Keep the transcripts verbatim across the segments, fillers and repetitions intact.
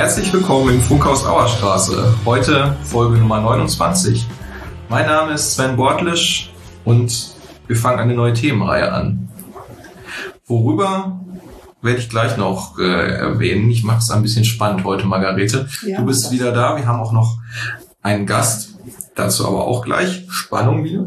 Herzlich willkommen im Funkhaus Auerstraße. Heute Folge Nummer neunundzwanzig. Mein Name ist Sven Bortlisch und wir fangen eine neue Themenreihe an. Worüber werde ich gleich noch äh, erwähnen. Ich mache es ein bisschen spannend heute, Margarete. Ja, du bist wieder da. Wir haben auch noch einen Gast. Dazu aber auch gleich. Spannung wieder.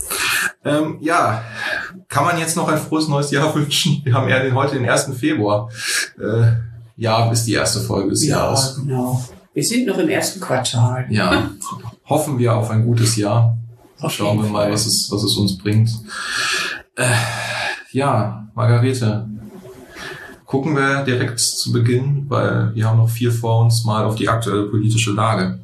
Ähm, ja, kann man jetzt noch ein frohes neues Jahr wünschen? Wir haben ja den, heute den ersten Februar. Äh, ja, ist die erste Folge des ja, Jahres. Ja, genau. Wir sind noch im ersten Quartal. Ja, hoffen wir auf ein gutes Jahr. Auf Schauen wir mal, was es, was es uns bringt. Äh, ja, Margarete, gucken wir direkt zu Beginn, weil wir haben noch viel vor uns, mal auf die aktuelle politische Lage.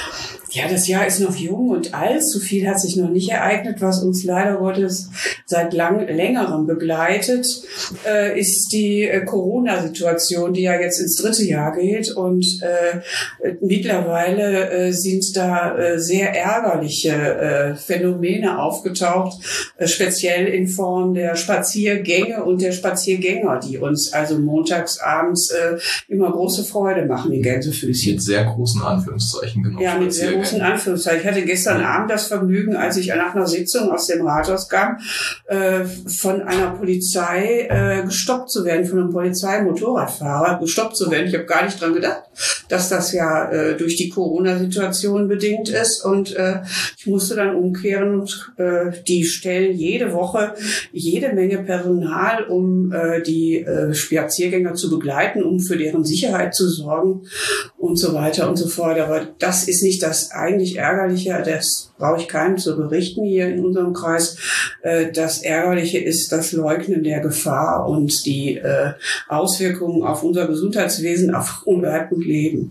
Ja, das Jahr ist noch jung und allzu viel hat sich noch nicht ereignet. Was uns leider Gottes seit lang, längerem begleitet, äh, ist die äh, Corona-Situation, die ja jetzt ins dritte Jahr geht. Und äh, mittlerweile äh, sind da äh, sehr ärgerliche äh, Phänomene aufgetaucht, äh, speziell in Form der Spaziergänge und der Spaziergänger, die uns also montags abends äh, immer große Freude machen, die Gänsefüßchen. Mit sehr großen Anführungszeichen genommen. Ja, mit sehr großen in Anführungszeichen. Ich hatte gestern Abend das Vergnügen, als ich nach einer Sitzung aus dem Rathaus kam, äh, von einer Polizei äh, gestoppt zu werden, von einem Polizeimotorradfahrer gestoppt zu werden. Ich habe gar nicht dran gedacht, dass das ja äh, durch die Corona-Situation bedingt ist. Und äh, ich musste dann umkehren und äh, die stellen jede Woche jede Menge Personal, um äh, die äh, Spaziergänger zu begleiten, um für deren Sicherheit zu sorgen und so weiter und so fort. Aber das ist nicht das eigentlich Ärgerliche, das brauche ich keinem zu berichten hier in unserem Kreis. Das Ärgerliche ist das Leugnen der Gefahr und die Auswirkungen auf unser Gesundheitswesen, auf Umwelt und Leben.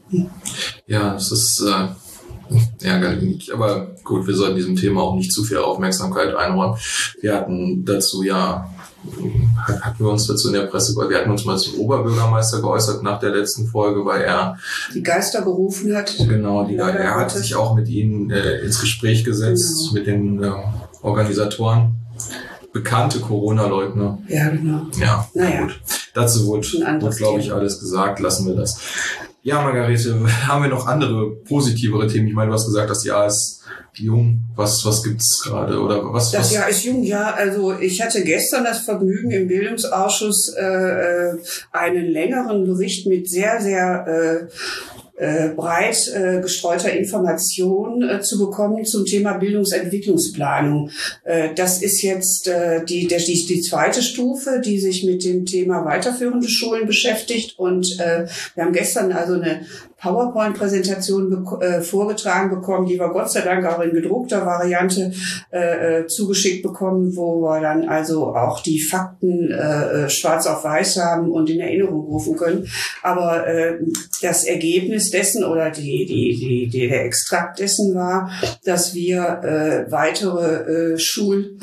Ja, das ist äh, ärgerlich. Aber gut, wir sollten diesem Thema auch nicht zu viel Aufmerksamkeit einräumen. Wir hatten dazu ja hatten wir uns dazu in der Presse, wir hatten uns mal zum Oberbürgermeister geäußert nach der letzten Folge, weil er die Geister gerufen hat. Genau, die, er hat sich auch mit ihnen äh, ins Gespräch gesetzt, genau. mit den äh, Organisatoren. Bekannte Corona-Leugner. Ja, genau. Ja, naja. Gut. Dazu wurde, wurde glaube ich, alles gesagt. Lassen wir das. Ja, Margarete, haben wir noch andere, positivere Themen? Ich meine, du hast gesagt, das Jahr ist jung. Was, was gibt's gerade? Oder was? Das was? Jahr ist jung, ja. Also ich hatte gestern das Vergnügen, im Bildungsausschuss äh, einen längeren Bericht mit sehr, sehr äh, äh, breit äh, gestreuter Information äh, zu bekommen zum Thema Bildungsentwicklungsplanung. Äh, das ist jetzt äh, die, der, die, die zweite Stufe, die sich mit dem Thema weiterführende Schulen beschäftigt. Und äh, wir haben gestern also eine PowerPoint-Präsentation be- äh, vorgetragen bekommen, die wir Gott sei Dank auch in gedruckter Variante äh, zugeschickt bekommen, wo wir dann also auch die Fakten äh, schwarz auf weiß haben und in Erinnerung rufen können. Aber äh, das Ergebnis dessen oder die, die, die, die, der Extrakt dessen war, dass wir äh, weitere äh, Schul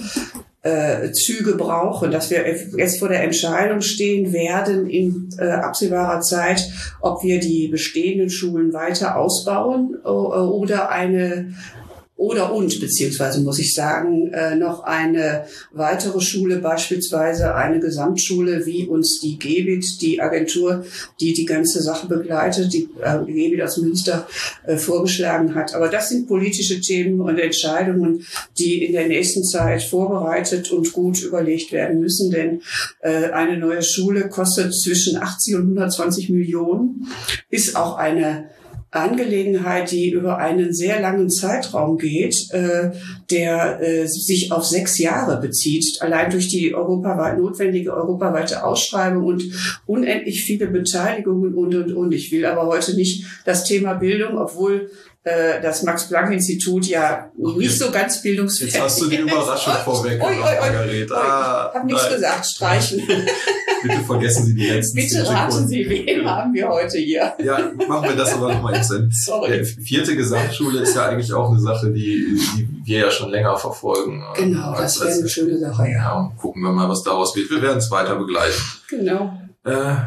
Äh, Züge brauchen, dass wir jetzt vor der Entscheidung stehen werden in äh, absehbarer Zeit, ob wir die bestehenden Schulen weiter ausbauen äh, oder eine oder und, beziehungsweise muss ich sagen, äh, noch eine weitere Schule, beispielsweise eine Gesamtschule, wie uns die G B I T, die Agentur, die die ganze Sache begleitet, die äh, G B I T aus Münster äh, vorgeschlagen hat. Aber das sind politische Themen und Entscheidungen, die in der nächsten Zeit vorbereitet und gut überlegt werden müssen, denn äh, eine neue Schule kostet zwischen achtzig und hundertzwanzig Millionen, ist auch eine Angelegenheit, die über einen sehr langen Zeitraum geht, äh, der äh, sich auf sechs Jahre bezieht, allein durch die europaweit notwendige europaweite Ausschreibung und unendlich viele Beteiligungen und, und, und. Ich will aber heute nicht das Thema Bildung, obwohl äh, das Max-Planck-Institut ja nicht so ganz bildungsfähig ist. Jetzt hast du die Überraschung vorweggenommen, Margarete. Ah, ich habe nichts gesagt, streichen. Bitte vergessen Sie die letzten Bitte raten Sie, wen haben wir heute hier? Ja, machen wir das aber nochmal jetzt. Sorry. Die vierte Gesamtschule ist ja eigentlich auch eine Sache, die, die wir ja schon länger verfolgen. Genau, das wäre eine schöne Sache, ja. ja. Gucken wir mal, was daraus wird. Wir werden es weiter begleiten. Genau. Äh,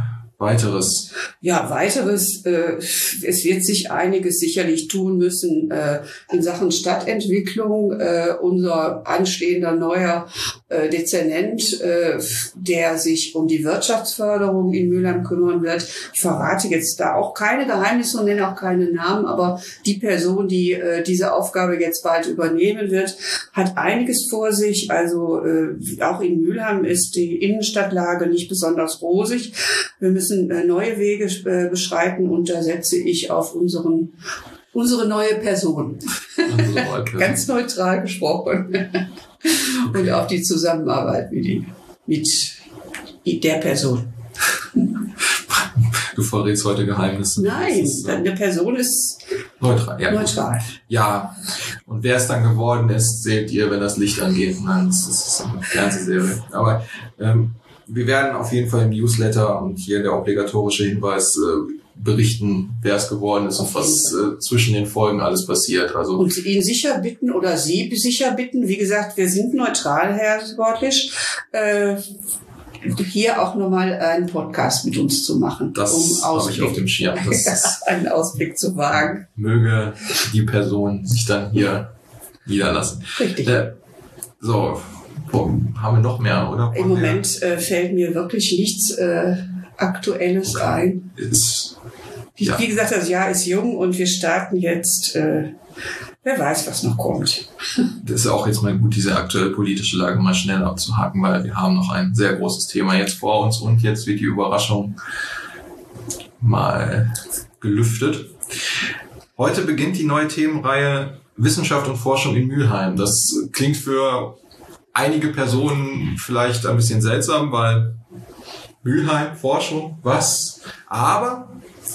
weiteres? Ja, weiteres, äh, es wird sich einiges sicherlich tun müssen äh, in Sachen Stadtentwicklung. Äh, unser anstehender neuer äh, Dezernent, äh, der sich um die Wirtschaftsförderung in Mülheim kümmern wird. Ich verrate jetzt da auch keine Geheimnisse und nenne auch keine Namen, aber die Person, die äh, diese Aufgabe jetzt bald übernehmen wird, hat einiges vor sich. Also äh, auch in Mülheim ist die Innenstadtlage nicht besonders rosig. Wir müssen äh, neue Wege äh, beschreiten und da setze ich auf unseren unsere neue Person. Unsere neue Person. Ganz neutral gesprochen. Okay. Und auf die Zusammenarbeit mit, die, mit der Person. Du verrätst heute Geheimnisse. Nein, ist, eine Person ist neutral. Ja, neutral. Ja, und wer es dann geworden ist, seht ihr, wenn das Licht angeht. Nein, das ist eine Fernsehserie. Aber ähm, wir werden auf jeden Fall im Newsletter und hier der obligatorische Hinweis äh, berichten, wer es geworden ist und was äh, zwischen den Folgen alles passiert. Also und ihn sicher bitten oder Sie sicher bitten, wie gesagt, wir sind neutral, Herr Bortlisch, äh, hier auch nochmal einen Podcast mit uns zu machen. Das um habe ich auf dem Schirm. Das ist einen Ausblick zu wagen. Möge die Person sich dann hier niederlassen. Richtig. Äh, so, haben wir noch mehr, oder? Im Moment äh, fällt mir wirklich nichts äh, Aktuelles okay. ein. Ist, wie, ja. wie gesagt, das Jahr ist jung und wir starten jetzt, äh, wer weiß, was noch kommt. Das ist auch jetzt mal gut, diese aktuelle politische Lage mal schnell abzuhaken, weil wir haben noch ein sehr großes Thema jetzt vor uns und jetzt wird die Überraschung mal gelüftet. Heute beginnt die neue Themenreihe Wissenschaft und Forschung in Mülheim. Das klingt für einige Personen vielleicht ein bisschen seltsam, weil Mülheim, Forschung, was? Aber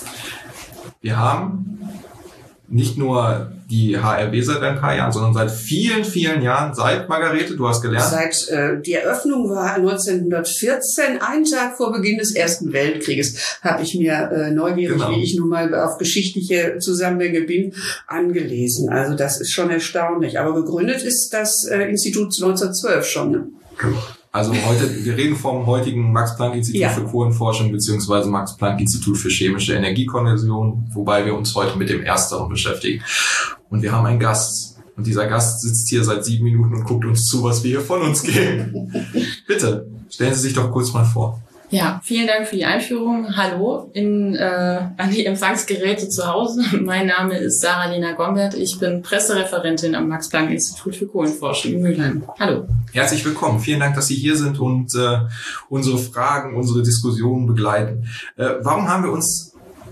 wir haben nicht nur die H R W seit ein paar Jahren, sondern seit vielen, vielen Jahren, seit Margarete, du hast gelernt. Seit äh, die Eröffnung war neunzehnhundertvierzehn, einen Tag vor Beginn des Ersten Weltkrieges, habe ich mir äh, neugierig, genau. wie ich nun mal auf geschichtliche Zusammenhänge bin, angelesen. Also das ist schon erstaunlich. Aber gegründet ist das äh, Institut neunzehnhundertzwölf schon. Ne? Also heute, wir reden vom heutigen Max-Planck-Institut ja. für Kohlenforschung beziehungsweise Max-Planck-Institut für chemische Energiekonversion, wobei wir uns heute mit dem Ersteren beschäftigen. Und wir haben einen Gast. Und dieser Gast sitzt hier seit sieben Minuten und guckt uns zu, was wir hier von uns geben. Bitte, stellen Sie sich doch kurz mal vor. Ja, vielen Dank für die Einführung. Hallo in, äh, an die Empfangsgeräte zu Hause. Mein Name ist Sarah-Lena Gombert. Ich bin Pressereferentin am Max-Planck-Institut für Kohlenforschung in Mülheim. Hallo. Herzlich willkommen. Vielen Dank, dass Sie hier sind und äh, unsere Fragen, unsere Diskussionen begleiten. Äh, warum haben wir uns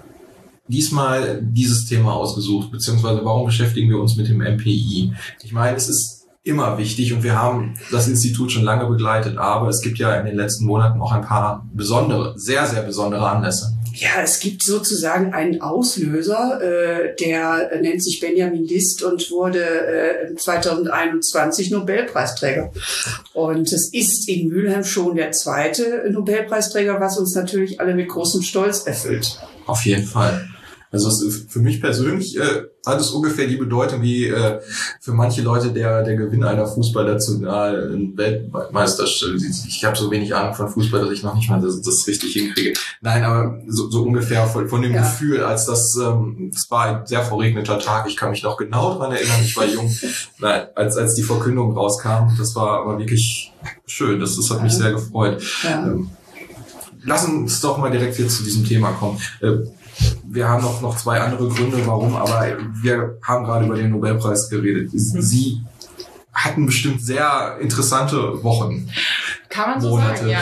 diesmal dieses Thema ausgesucht, beziehungsweise warum beschäftigen wir uns mit dem M P I? Ich meine, es ist immer wichtig und wir haben das Institut schon lange begleitet, aber es gibt ja in den letzten Monaten auch ein paar besondere, sehr, sehr besondere Anlässe. Ja, es gibt sozusagen einen Auslöser, äh, der nennt sich Benjamin List und wurde äh, zweitausendeinundzwanzig Nobelpreisträger. Und es ist in Mülheim schon der zweite Nobelpreisträger, was uns natürlich alle mit großem Stolz erfüllt. Auf jeden Fall. Also es ist für mich persönlich äh, hat es ungefähr die Bedeutung wie äh, für manche Leute der der Gewinn einer Fußballnationalen Weltmeisterschaft. Ich habe so wenig Ahnung von Fußball, dass ich noch nicht mal das, das richtig hinkriege. Nein, aber so, so ungefähr von, von dem ja. Gefühl, als das ähm, es war ein sehr verregneter Tag. Ich kann mich noch genau dran erinnern. Ich war jung, Nein, als als die Verkündung rauskam. Das war war wirklich schön. Das das hat mich sehr gefreut. Ja. Ähm, lass uns doch mal direkt jetzt zu diesem Thema kommen. Äh, Wir haben noch, noch zwei andere Gründe, warum, aber wir haben gerade über den Nobelpreis geredet. Sie hatten bestimmt sehr interessante Wochen. Kann man so Monate. sagen, ja.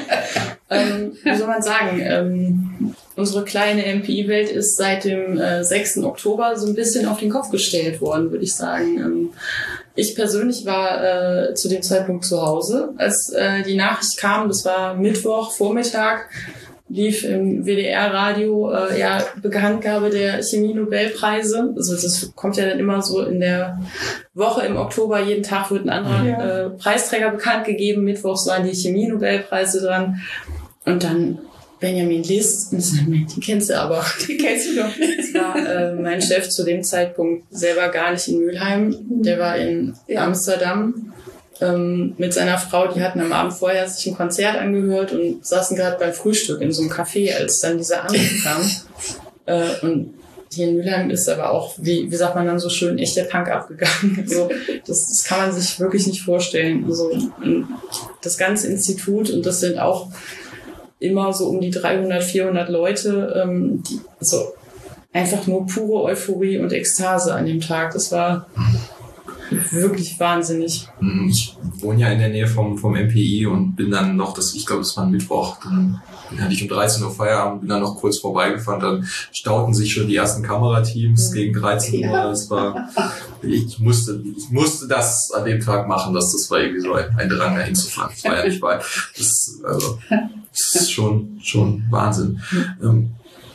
ähm, wie soll man sagen? Ähm, unsere kleine M P I-Welt ist seit dem äh, sechsten Oktober so ein bisschen auf den Kopf gestellt worden, würde ich sagen. Ähm, ich persönlich war äh, zu dem Zeitpunkt zu Hause, als äh, die Nachricht kam. Das war Mittwoch, Vormittag. Lief im W D R-Radio äh, ja Bekanntgabe der Chemie-Nobelpreise. Also das kommt ja dann immer so in der Woche im Oktober. Jeden Tag wird ein anderer ja. äh, Preisträger bekannt gegeben. Mittwochs waren die Chemie-Nobelpreise dran. Und dann Benjamin List. Die kennst du aber. Die kennst du doch nicht. Das war äh, mein Chef zu dem Zeitpunkt selber gar nicht in Mülheim. Der war in ja. Amsterdam. ähm, mit seiner Frau, die hatten am Abend vorher sich ein Konzert angehört und saßen gerade beim Frühstück in so einem Café, als dann dieser Anruf kam. Äh, und hier in Mülheim ist aber auch, wie, wie sagt man dann so schön, echt der Punk abgegangen. Also, das, das kann man sich wirklich nicht vorstellen. Also, das ganze Institut, und das sind auch immer so um die dreihundert, vierhundert Leute, ähm, die, so einfach nur pure Euphorie und Ekstase an dem Tag. Das war wirklich wahnsinnig. Ich wohne ja in der Nähe vom, vom M P I und bin dann noch, das, ich glaube, es war ein Mittwoch, dann hatte ich um dreizehn Uhr Feierabend, bin dann noch kurz vorbeigefahren, dann stauten sich schon die ersten Kamerateams gegen dreizehn Uhr. Das war, ich musste, ich musste das an dem Tag machen, dass das war irgendwie so ein, ein Drang, da hinzufahren. Das war ja nicht weit. Das, also, das ist schon, schon Wahnsinn. Ähm,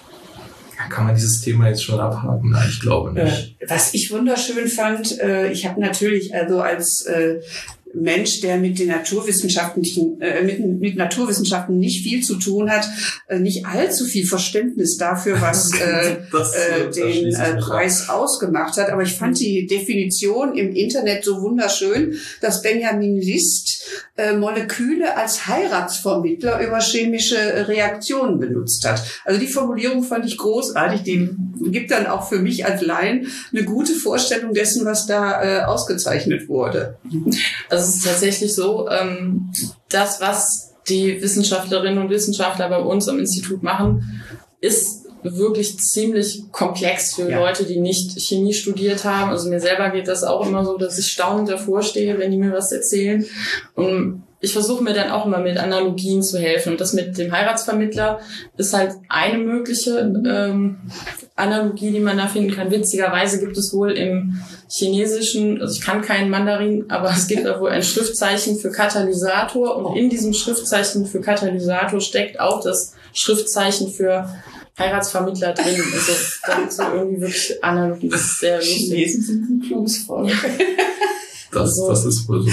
Kann man dieses Thema jetzt schon abhaken? Nein, ich glaube nicht. Was ich wunderschön fand, ich habe natürlich also als Mensch, der mit den Naturwissenschaften, äh, mit, mit Naturwissenschaften nicht viel zu tun hat, äh, nicht allzu viel Verständnis dafür, was äh, das, äh, den äh, Preis ausgemacht hat. Aber ich fand die Definition im Internet so wunderschön, dass Benjamin List äh, Moleküle als Heiratsvermittler über chemische Reaktionen benutzt hat. Also die Formulierung fand ich großartig. Die gibt dann auch für mich als Laien eine gute Vorstellung dessen, was da äh, ausgezeichnet wurde. Also es ist tatsächlich so, ähm, das, was die Wissenschaftlerinnen und Wissenschaftler bei uns am Institut machen, ist wirklich ziemlich komplex für ja. Leute, die nicht Chemie studiert haben. Also mir selber geht das auch immer so, dass ich staunend davor stehe, wenn die mir was erzählen. Und ich versuche mir dann auch immer mit Analogien zu helfen. Und das mit dem Heiratsvermittler ist halt eine mögliche ähm, Analogie, die man da finden kann. Witzigerweise gibt es wohl im Chinesischen, also ich kann keinen Mandarin, aber es gibt da wohl ein Schriftzeichen für Katalysator. Und in diesem Schriftzeichen für Katalysator steckt auch das Schriftzeichen für Heiratsvermittler drin. Also da gibt es so irgendwie wirklich Analogien. Das ist sehr lustig. Chinesen sind ein kluges Volk. Das, also, das ist wohl so.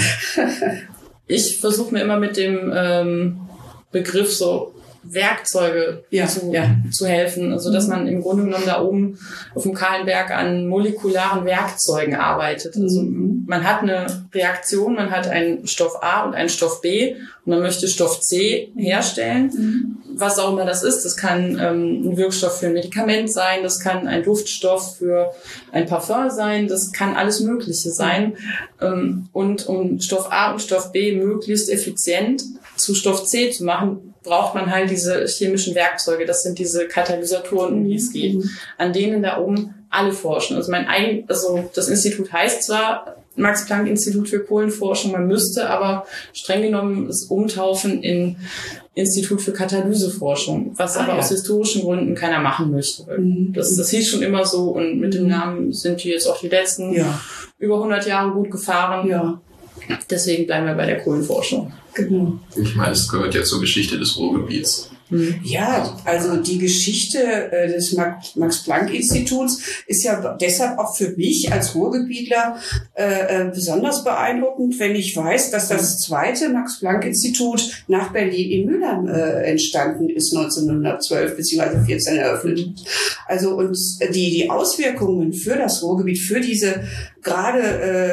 Ich versuche mir immer mit dem ähm, Begriff so Werkzeuge ja, zu, ja. zu helfen. Also dass man im Grunde genommen da oben auf dem Kahlenberg an molekularen Werkzeugen arbeitet. Also mhm. man hat eine Reaktion, man hat einen Stoff A und einen Stoff B und man möchte Stoff C herstellen. Mhm. Was auch immer das ist. Das kann ähm, ein Wirkstoff für ein Medikament sein, das kann ein Duftstoff für ein Parfum sein, das kann alles Mögliche sein. Ähm, und um Stoff A und Stoff B möglichst effizient zu Stoff C zu machen, braucht man halt diese chemischen Werkzeuge. Das sind diese Katalysatoren, um die es geht, an denen da oben alle forschen. Also mein eigen, also das Institut heißt zwar Max-Planck-Institut für Kohlenforschung, man müsste aber streng genommen es umtaufen in Institut für Katalyseforschung, was ah, aber ja. aus historischen Gründen keiner machen möchte. Mhm. Das, das hieß schon immer so und mit dem Namen sind die jetzt auch die letzten ja. über hundert Jahre gut gefahren. Ja. Deswegen bleiben wir bei der Kohlenforschung. Genau. Ich meine, es gehört ja zur Geschichte des Ruhrgebiets. Ja, also die Geschichte äh, des Max-Planck-Instituts ist ja deshalb auch für mich als Ruhrgebietler äh, äh, besonders beeindruckend, wenn ich weiß, dass das zweite Max-Planck-Institut nach Berlin in Mülheim äh, entstanden ist, neunzehnhundertzwölf beziehungsweise vierzehn eröffnet. Also und die die Auswirkungen für das Ruhrgebiet, für diese gerade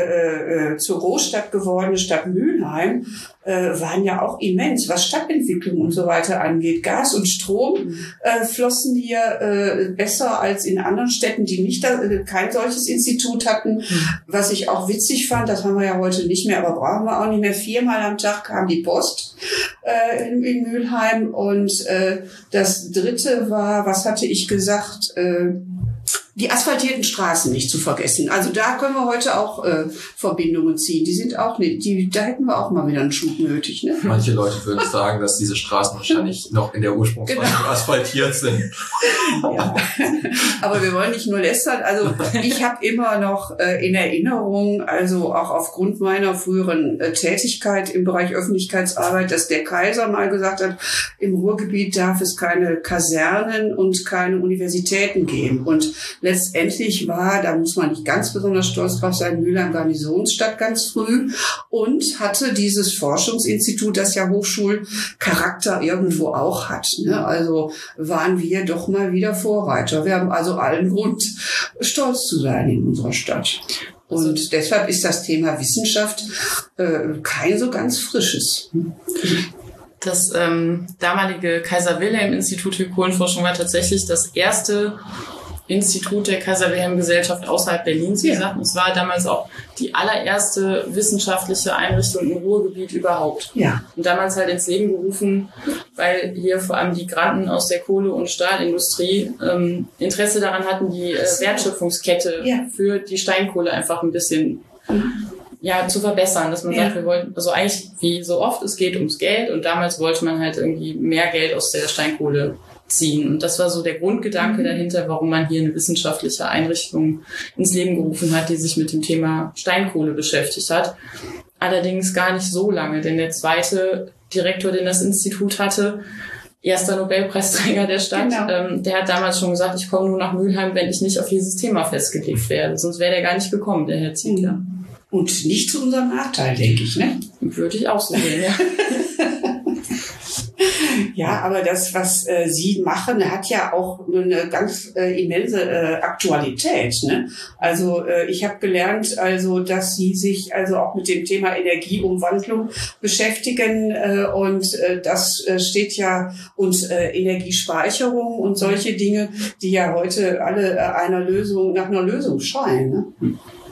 äh, äh, zur Großstadt gewordene Stadt Mülheim, äh, waren ja auch immens, was Stadtentwicklung und so weiter angeht. Gas und Strom äh, flossen hier äh, besser als in anderen Städten, die nicht da, äh, kein solches Institut hatten. Was ich auch witzig fand, das haben wir ja heute nicht mehr, aber brauchen wir auch nicht mehr. Viermal am Tag kam die Post äh, in, in Mülheim. Und äh, das dritte war, was hatte ich gesagt, äh, die asphaltierten Straßen nicht zu vergessen. Also da können wir heute auch äh, Verbindungen ziehen. Die sind auch nicht, die, da hätten wir auch mal wieder einen Schub nötig. Ne? Manche Leute würden sagen, dass diese Straßen wahrscheinlich noch in der Ursprungsfassung genau. asphaltiert sind. Ja. Aber wir wollen nicht nur lästern. Also ich habe immer noch äh, in Erinnerung, also auch aufgrund meiner früheren äh, Tätigkeit im Bereich Öffentlichkeitsarbeit, dass der Kaiser mal gesagt hat, im Ruhrgebiet darf es keine Kasernen und keine Universitäten geben. Und letztendlich war, da muss man nicht ganz besonders stolz drauf sein, Mülheim Garnisonsstadt ganz früh und hatte dieses Forschungsinstitut, das ja Hochschulcharakter irgendwo auch hat. Ne? Also waren wir doch mal wieder Vorreiter. Wir haben also allen Grund, stolz zu sein in unserer Stadt. Und also, deshalb ist das Thema Wissenschaft äh, kein so ganz frisches. Das ähm, damalige Kaiser-Wilhelm-Institut für Kohlenforschung war tatsächlich das erste Institut der Kaiser-Wilhelm-Gesellschaft außerhalb Berlins. Wie gesagt, es war damals auch die allererste wissenschaftliche Einrichtung im Ruhrgebiet überhaupt. Ja. Und damals halt ins Leben gerufen, weil hier vor allem die Migranten aus der Kohle- und Stahlindustrie ähm, Interesse daran hatten, die äh, Wertschöpfungskette ja. für die Steinkohle einfach ein bisschen ja, zu verbessern, dass man ja. sagt, wir wollten, also eigentlich wie so oft, es geht ums Geld und damals wollte man halt irgendwie mehr Geld aus der Steinkohle ziehen. Und das war so der Grundgedanke dahinter, warum man hier eine wissenschaftliche Einrichtung ins Leben gerufen hat, die sich mit dem Thema Steinkohle beschäftigt hat. Allerdings gar nicht so lange, denn der zweite Direktor, den das Institut hatte, erster Nobelpreisträger der Stadt, genau. ähm, der hat damals schon gesagt, ich komme nur nach Mülheim, wenn ich nicht auf dieses Thema festgelegt werde. Sonst wäre der gar nicht gekommen, der Herr Ziegler. Und nicht zu unserem Nachteil, denke ich, ne? Würde ich auch so sehen, ja. Ja, aber das, was äh, Sie machen, hat ja auch eine ganz äh, immense äh, Aktualität. Ne? Also äh, ich habe gelernt, also dass Sie sich also auch mit dem Thema Energieumwandlung beschäftigen äh, und äh, das äh, steht ja und äh, Energiespeicherung und solche Dinge, die ja heute alle äh, einer Lösung nach einer Lösung schreien. Ne?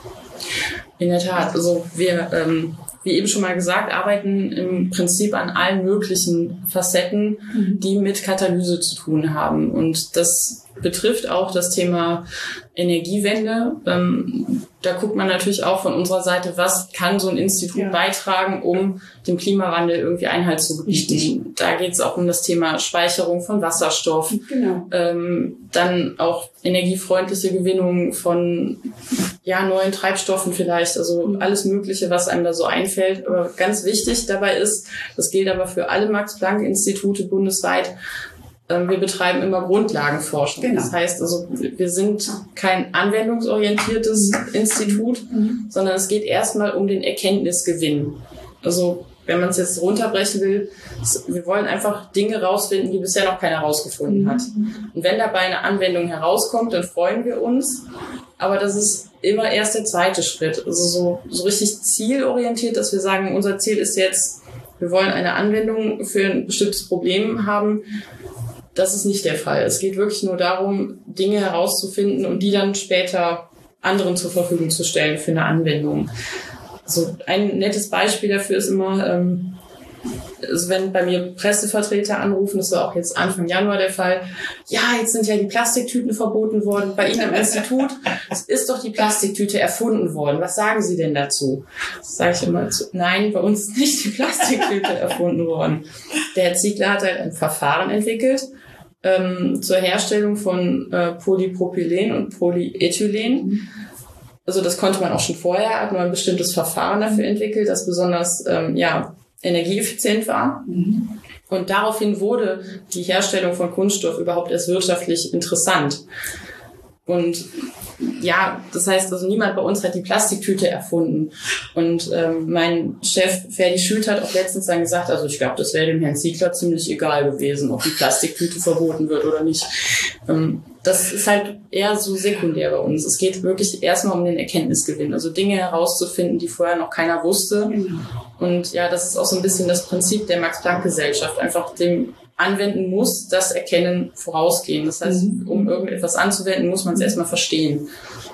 In der Tat. Also wir ähm wie eben schon mal gesagt, arbeiten im Prinzip an allen möglichen Facetten, die mit Katalyse zu tun haben. Und das betrifft auch das Thema Energiewende. Ähm, da guckt man natürlich auch von unserer Seite, was kann so ein Institut ja. beitragen, um dem Klimawandel irgendwie Einhalt zu gebieten. Richtig. Da geht es auch um das Thema Speicherung von Wasserstoff. Genau. Ähm, dann auch energiefreundliche Gewinnung von ja, neuen Treibstoffen vielleicht, also alles Mögliche, was einem da so einfällt. Aber ganz wichtig dabei ist, das gilt aber für alle Max-Planck-Institute bundesweit, wir betreiben immer Grundlagenforschung. Genau. Das heißt, also wir sind kein anwendungsorientiertes Institut, mhm. sondern es geht erstmal um den Erkenntnisgewinn. Also wenn man es jetzt runterbrechen will, wir wollen einfach Dinge rausfinden, die bisher noch keiner rausgefunden mhm. hat. Und wenn dabei eine Anwendung herauskommt, dann freuen wir uns. Aber das ist immer erst der zweite Schritt. Also so, so richtig zielorientiert, dass wir sagen, unser Ziel ist jetzt, wir wollen eine Anwendung für ein bestimmtes Problem haben. Das ist nicht der Fall. Es geht wirklich nur darum, Dinge herauszufinden und die dann später anderen zur Verfügung zu stellen für eine Anwendung. Also ein nettes Beispiel dafür ist immer, ähm, also wenn bei mir Pressevertreter anrufen, das war auch jetzt Anfang Januar der Fall, ja, jetzt sind ja die Plastiktüten verboten worden. Bei Ihnen am Institut ist doch die Plastiktüte erfunden worden. Was sagen Sie denn dazu? Das sage ich immer zu, nein, bei uns ist nicht die Plastiktüte erfunden worden. Der Herr Ziegler hat halt ein Verfahren entwickelt ähm, zur Herstellung von äh, Polypropylen und Polyethylen. Also das konnte man auch schon vorher, hat man ein bestimmtes Verfahren dafür entwickelt, das besonders ähm, ja energieeffizient war. Mhm. Und daraufhin wurde die Herstellung von Kunststoff überhaupt erst wirtschaftlich interessant. Und ja, das heißt, also niemand bei uns hat die Plastiktüte erfunden. Und ähm, mein Chef Ferdi Schütt hat auch letztens dann gesagt, also ich glaube, das wäre dem Herrn Ziegler ziemlich egal gewesen, ob die Plastiktüte verboten wird oder nicht. Ähm, das ist halt eher so sekundär bei uns. Es geht wirklich erstmal um den Erkenntnisgewinn, also Dinge herauszufinden, die vorher noch keiner wusste. Und ja, das ist auch so ein bisschen das Prinzip der Max-Planck-Gesellschaft, einfach dem Anwenden muss das Erkennen vorausgehen. Das heißt, um irgendetwas anzuwenden, muss man es erstmal verstehen.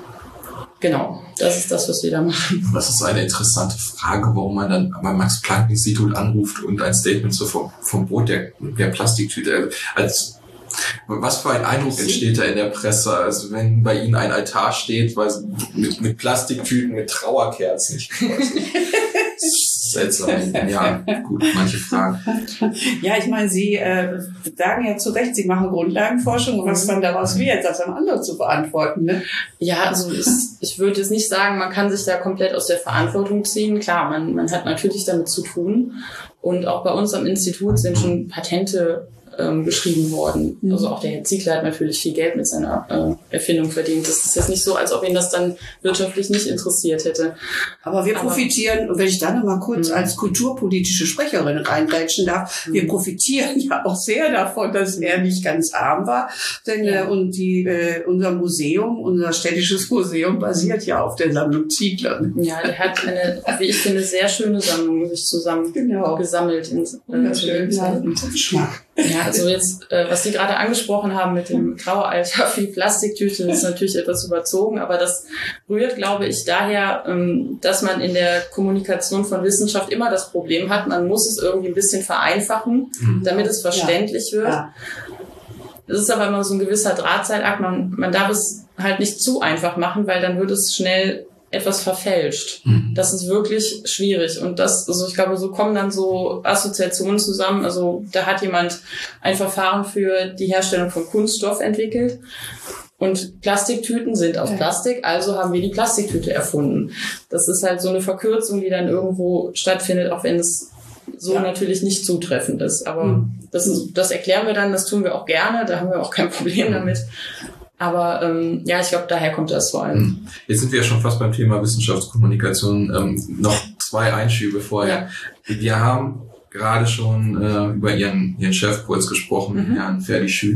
Genau, das ist das, was wir da machen. Das ist eine interessante Frage, warum man dann beim Max-Planck-Institut anruft und ein Statement so vom, vom Boot der, der Plastiktüte. Als, was für ein Eindruck entsteht da in der Presse? Also wenn bei Ihnen ein Altar steht, weil mit, mit Plastiktüten, mit Trauerkerzen. Ich weiß nicht. Seltsam. Ja, gut, manche Fragen. Ja, ich meine, Sie äh, sagen ja zu Recht, Sie machen Grundlagenforschung und was dann daraus wird, das an andere zu beantworten. Ne? Ja, also ich, ich würde jetzt nicht sagen, man kann sich da komplett aus der Verantwortung ziehen. Klar, man, man hat natürlich damit zu tun. Und auch bei uns am Institut sind schon Patente ähm, geschrieben worden. Mhm. Also auch der Herr Ziegler hat natürlich viel Geld mit seiner äh, Erfindung verdient. Das ist jetzt nicht so, als ob ihn das dann wirtschaftlich nicht interessiert hätte. Aber wir profitieren, und wenn ich da noch mal kurz mhm. als kulturpolitische Sprecherin reingrätschen darf, mhm. wir profitieren ja auch sehr davon, dass er nicht ganz arm war. Denn ja. äh, und die, äh, unser Museum, unser städtisches Museum basiert ja auf der Sammlung Ziegler. Ja, der hat eine, wie ich finde, sehr schöne Sammlung sich zusammen genau. gesammelt in äh, schön, Geschmack. Ja, also jetzt, äh, was Sie gerade angesprochen haben mit dem Traueralter für die Plastiktüte, ist natürlich etwas überzogen, aber das rührt, glaube ich, daher, ähm, dass man in der Kommunikation von Wissenschaft immer das Problem hat, man muss es irgendwie ein bisschen vereinfachen, damit es verständlich ja. wird. Ja. Das ist aber immer so ein gewisser Drahtseilakt, man, man darf es halt nicht zu einfach machen, weil dann wird es schnell etwas verfälscht. Mhm. Das ist wirklich schwierig. Und das, also ich glaube, so kommen dann so Assoziationen zusammen. Also da hat jemand ein Verfahren für die Herstellung von Kunststoff entwickelt. Und Plastiktüten sind aus Plastik, also haben wir die Plastiktüte erfunden. Das ist halt so eine Verkürzung, die dann irgendwo stattfindet, auch wenn es so ja. natürlich nicht zutreffend ist. Aber mhm. das, ist, das erklären wir dann, das tun wir auch gerne, da haben wir auch kein Problem damit. Aber ähm, ja, ich glaube, daher kommt das vor allem. Jetzt sind wir ja schon fast beim Thema Wissenschaftskommunikation. Ähm, noch zwei Einschübe vorher. Ja. Wir haben gerade schon äh, über Ihren, Ihren Chef kurz gesprochen, mhm. Herrn Ferdi-Schüt.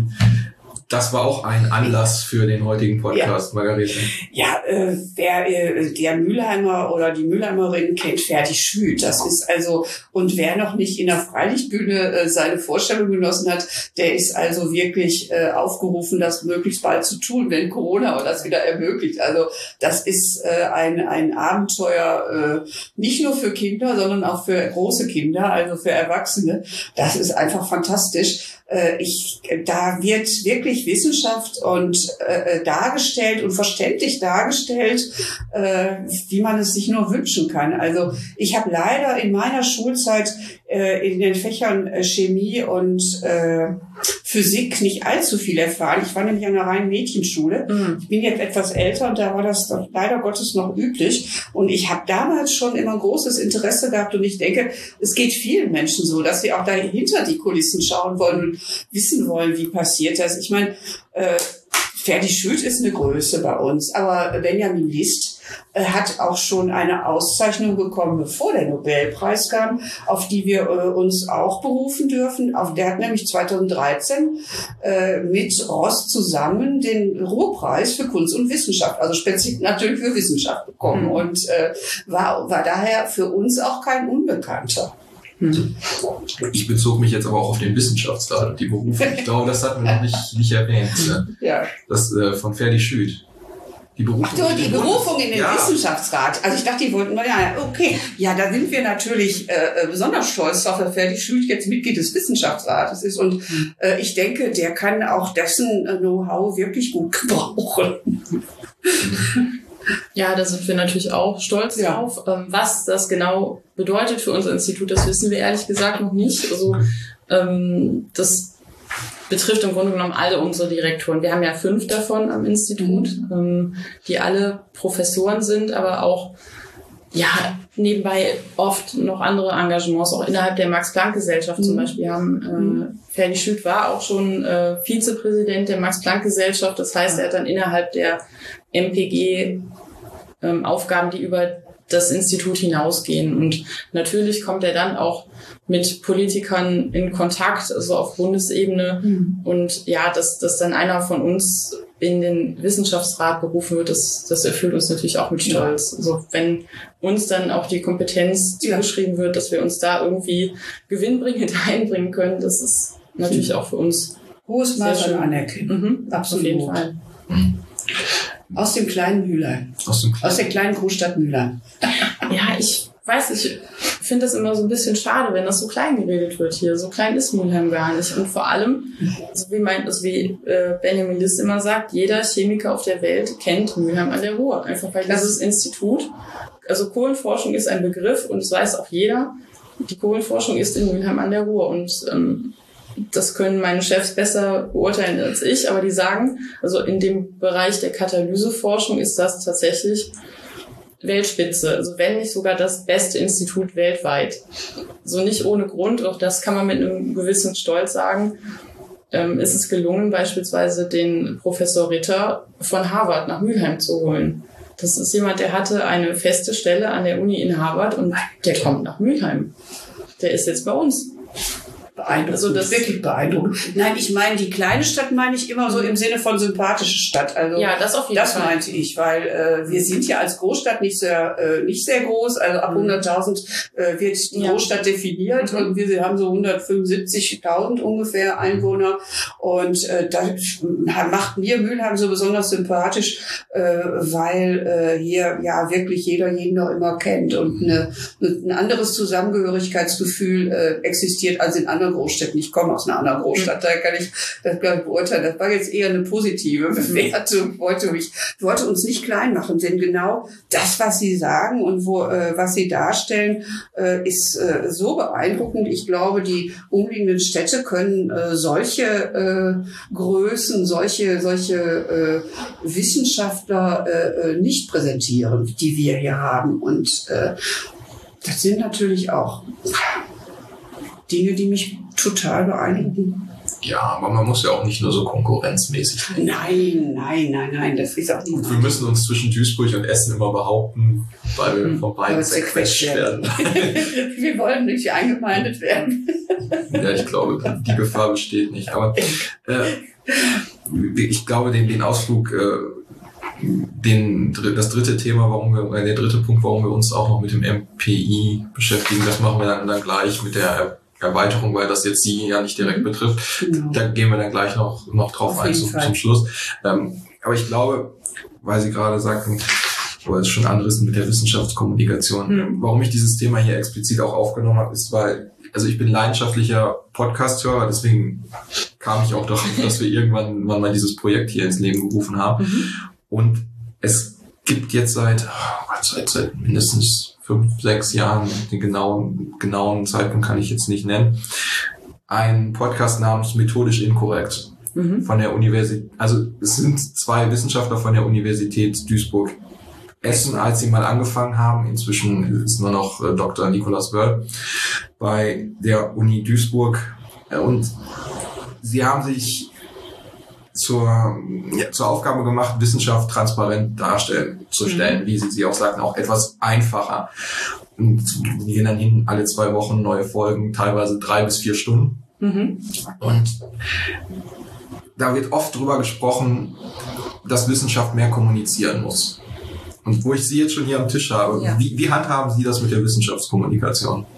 Das war auch ein Anlass für den heutigen Podcast, ja. Margarete. Ja, äh, wer äh, der Mülheimer oder die Mülheimerin kennt, Ferdi-Schüt. Das ist also, und wer noch nicht in der Freilichtbühne äh, seine Vorstellung genossen hat, der ist also wirklich äh, aufgerufen, das möglichst bald zu tun, wenn Corona das wieder ermöglicht. Also das ist äh, ein ein Abenteuer, äh, nicht nur für Kinder, sondern auch für große Kinder, also für Erwachsene. Das ist einfach fantastisch. Äh, ich, da wird wirklich Wissenschaft und äh, dargestellt und verständlich dargestellt, äh, wie man es sich nur wünschen kann. Also ich habe leider in meiner Schulzeit äh, in den Fächern äh, Chemie und äh, Physik nicht allzu viel erfahren. Ich war nämlich an einer reinen Mädchenschule. Mhm. Ich bin jetzt etwas älter und da war das leider Gottes noch üblich. Und ich habe damals schon immer ein großes Interesse gehabt und ich denke, es geht vielen Menschen so, dass sie auch da hinter die Kulissen schauen wollen und wissen wollen, wie passiert das. Ich meine, äh, Ferdi-Schüt ist eine Größe bei uns, aber Benjamin List äh, hat auch schon eine Auszeichnung bekommen, bevor der Nobelpreis kam, auf die wir äh, uns auch berufen dürfen. Auf, der hat nämlich zweitausenddreizehn äh, mit Ross zusammen den Ruhrpreis für Kunst und Wissenschaft, also speziell natürlich für Wissenschaft bekommen mhm. und äh, war, war daher für uns auch kein Unbekannter. Hm. Ich bezog mich jetzt aber auch auf den Wissenschaftsrat und die Berufung. Ich glaube, das hatten wir noch nicht, nicht erwähnt. Ne? Ja. Das äh, von Ferdi-Schüt. Die Berufung. Ach du, die Berufung in den ja. Wissenschaftsrat. Also ich dachte, die wollten, ja, okay. Ja, da sind wir natürlich äh, besonders stolz drauf, dass Ferdi-Schüt jetzt Mitglied des Wissenschaftsrates ist. Und äh, ich denke, der kann auch dessen äh, Know-how wirklich gut gebrauchen. Ja, da sind wir natürlich auch stolz ja. drauf. Was das genau bedeutet für unser Institut, das wissen wir ehrlich gesagt noch nicht. Also ähm, das betrifft im Grunde genommen alle unsere Direktoren. Wir haben ja fünf davon am Institut, mhm. ähm, die alle Professoren sind, aber auch ja nebenbei oft noch andere Engagements, auch innerhalb der Max-Planck-Gesellschaft mhm. zum Beispiel haben. Äh, Ferdi-Schüt war auch schon äh, Vizepräsident der Max-Planck-Gesellschaft. Das heißt, er hat dann innerhalb der M P G ähm, Aufgaben, die über das Institut hinausgehen. Und natürlich kommt er dann auch mit Politikern in Kontakt, also auf Bundesebene. Mhm. Und ja, dass, dass dann einer von uns in den Wissenschaftsrat berufen wird, das, das erfüllt uns natürlich auch mit Stolz. Ja. Also wenn uns dann auch die Kompetenz ja. zugeschrieben wird, dass wir uns da irgendwie gewinnbringend einbringen können, das ist natürlich auch für uns hohes Maß an Anerkennung. Mhm, absolut. Auf jeden Fall. Mhm. Aus dem kleinen Mülheim. Aus, dem kleinen. Aus der kleinen Großstadt Mülheim. Ja, ich weiß, ich finde das immer so ein bisschen schade, wenn das so klein geredet wird hier. So klein ist Mülheim gar nicht. Und vor allem, also wie, mein, also wie äh, Benjamin List immer sagt, jeder Chemiker auf der Welt kennt Mülheim an der Ruhr. Einfach weil dieses Institut, also Kohlenforschung ist ein Begriff und das weiß auch jeder. Die Kohlenforschung ist in Mülheim an der Ruhr und ähm, das können meine Chefs besser beurteilen als ich, aber die sagen, also in dem Bereich der Katalyseforschung ist das tatsächlich Weltspitze, also wenn nicht sogar das beste Institut weltweit. So nicht ohne Grund, auch das kann man mit einem gewissen Stolz sagen, ähm, ist es gelungen, beispielsweise den Professor Ritter von Harvard nach Mülheim zu holen. Das ist jemand, der hatte eine feste Stelle an der Uni in Harvard und der kommt nach Mülheim. Der ist jetzt bei uns. Beeindruckend, also das wirklich beeindruckend. Nein, ich meine, die kleine Stadt meine ich immer so im Sinne von sympathische Stadt. Also ja, das auf jeden das Fall. Das meinte ich, weil äh, wir sind ja als Großstadt nicht sehr äh, nicht sehr groß. Also ab hunderttausend äh, wird die ja. Großstadt definiert mhm. und wir haben so hundertfünfundsiebzigtausend ungefähr Einwohner. Und äh, das macht mir Mülheim so besonders sympathisch, äh, weil äh, hier ja wirklich jeder jeden noch immer kennt und eine, ein anderes Zusammengehörigkeitsgefühl äh, existiert als in anderen Großstädten. Ich komme aus einer anderen Großstadt, da kann ich das gleich beurteilen. Das war jetzt eher eine positive Bewertung. Ich wollte mich, ich wollte uns nicht klein machen, denn genau das, was Sie sagen und wo, äh, was Sie darstellen, äh, ist äh, so beeindruckend. Ich glaube, die umliegenden Städte können äh, solche äh, Größen, solche, solche äh, Wissenschaftler äh, nicht präsentieren, die wir hier haben. Und äh, das sind natürlich auch Dinge, die mich total beeindrucken. Ja, aber man muss ja auch nicht nur so konkurrenzmäßig denken. Nein, nein, nein, nein, das ist auch nicht. Und wir müssen uns zwischen Duisburg und Essen immer behaupten, weil wir von beiden zerquetscht werden. Wir wollen nicht eingemeindet werden. Ja, ich glaube, die Gefahr besteht nicht. Aber äh, ich glaube, den, den Ausflug, äh, den, das dritte Thema, warum wir, äh, der dritte Punkt, warum wir uns auch noch mit dem M P I beschäftigen, das machen wir dann, dann gleich mit der Erweiterung, weil das jetzt Sie ja nicht direkt betrifft. Genau. Da gehen wir dann gleich noch, noch drauf ein zum, zum Schluss. Ähm, aber ich glaube, weil Sie gerade sagten, aber es ist schon anrissen mit der Wissenschaftskommunikation. Hm. Warum ich dieses Thema hier explizit auch aufgenommen habe, ist, weil, also ich bin leidenschaftlicher Podcast-Hörer, deswegen kam ich auch darauf, dass wir irgendwann mal dieses Projekt hier ins Leben gerufen haben. Mhm. Und es gibt jetzt seit, oh, seit, seit mindestens fünf, sechs Jahren, den genauen, genauen Zeitpunkt kann ich jetzt nicht nennen, ein Podcast namens Methodisch Inkorrekt mhm. von der Universität, also es sind zwei Wissenschaftler von der Universität Duisburg Essen, als sie mal angefangen haben, inzwischen ist nur noch äh, Doktor Nikolaus Wörl bei der Uni Duisburg und sie haben sich zur, ja, zur Aufgabe gemacht, Wissenschaft transparent darstellen, zu stellen, mhm. wie Sie, Sie auch sagten, auch etwas einfacher. Und wir gehen dann hin, alle zwei Wochen neue Folgen, teilweise drei bis vier Stunden. Mhm. Und da wird oft drüber gesprochen, dass Wissenschaft mehr kommunizieren muss. Und wo ich Sie jetzt schon hier am Tisch habe, ja. wie, wie handhaben Sie das mit der Wissenschaftskommunikation?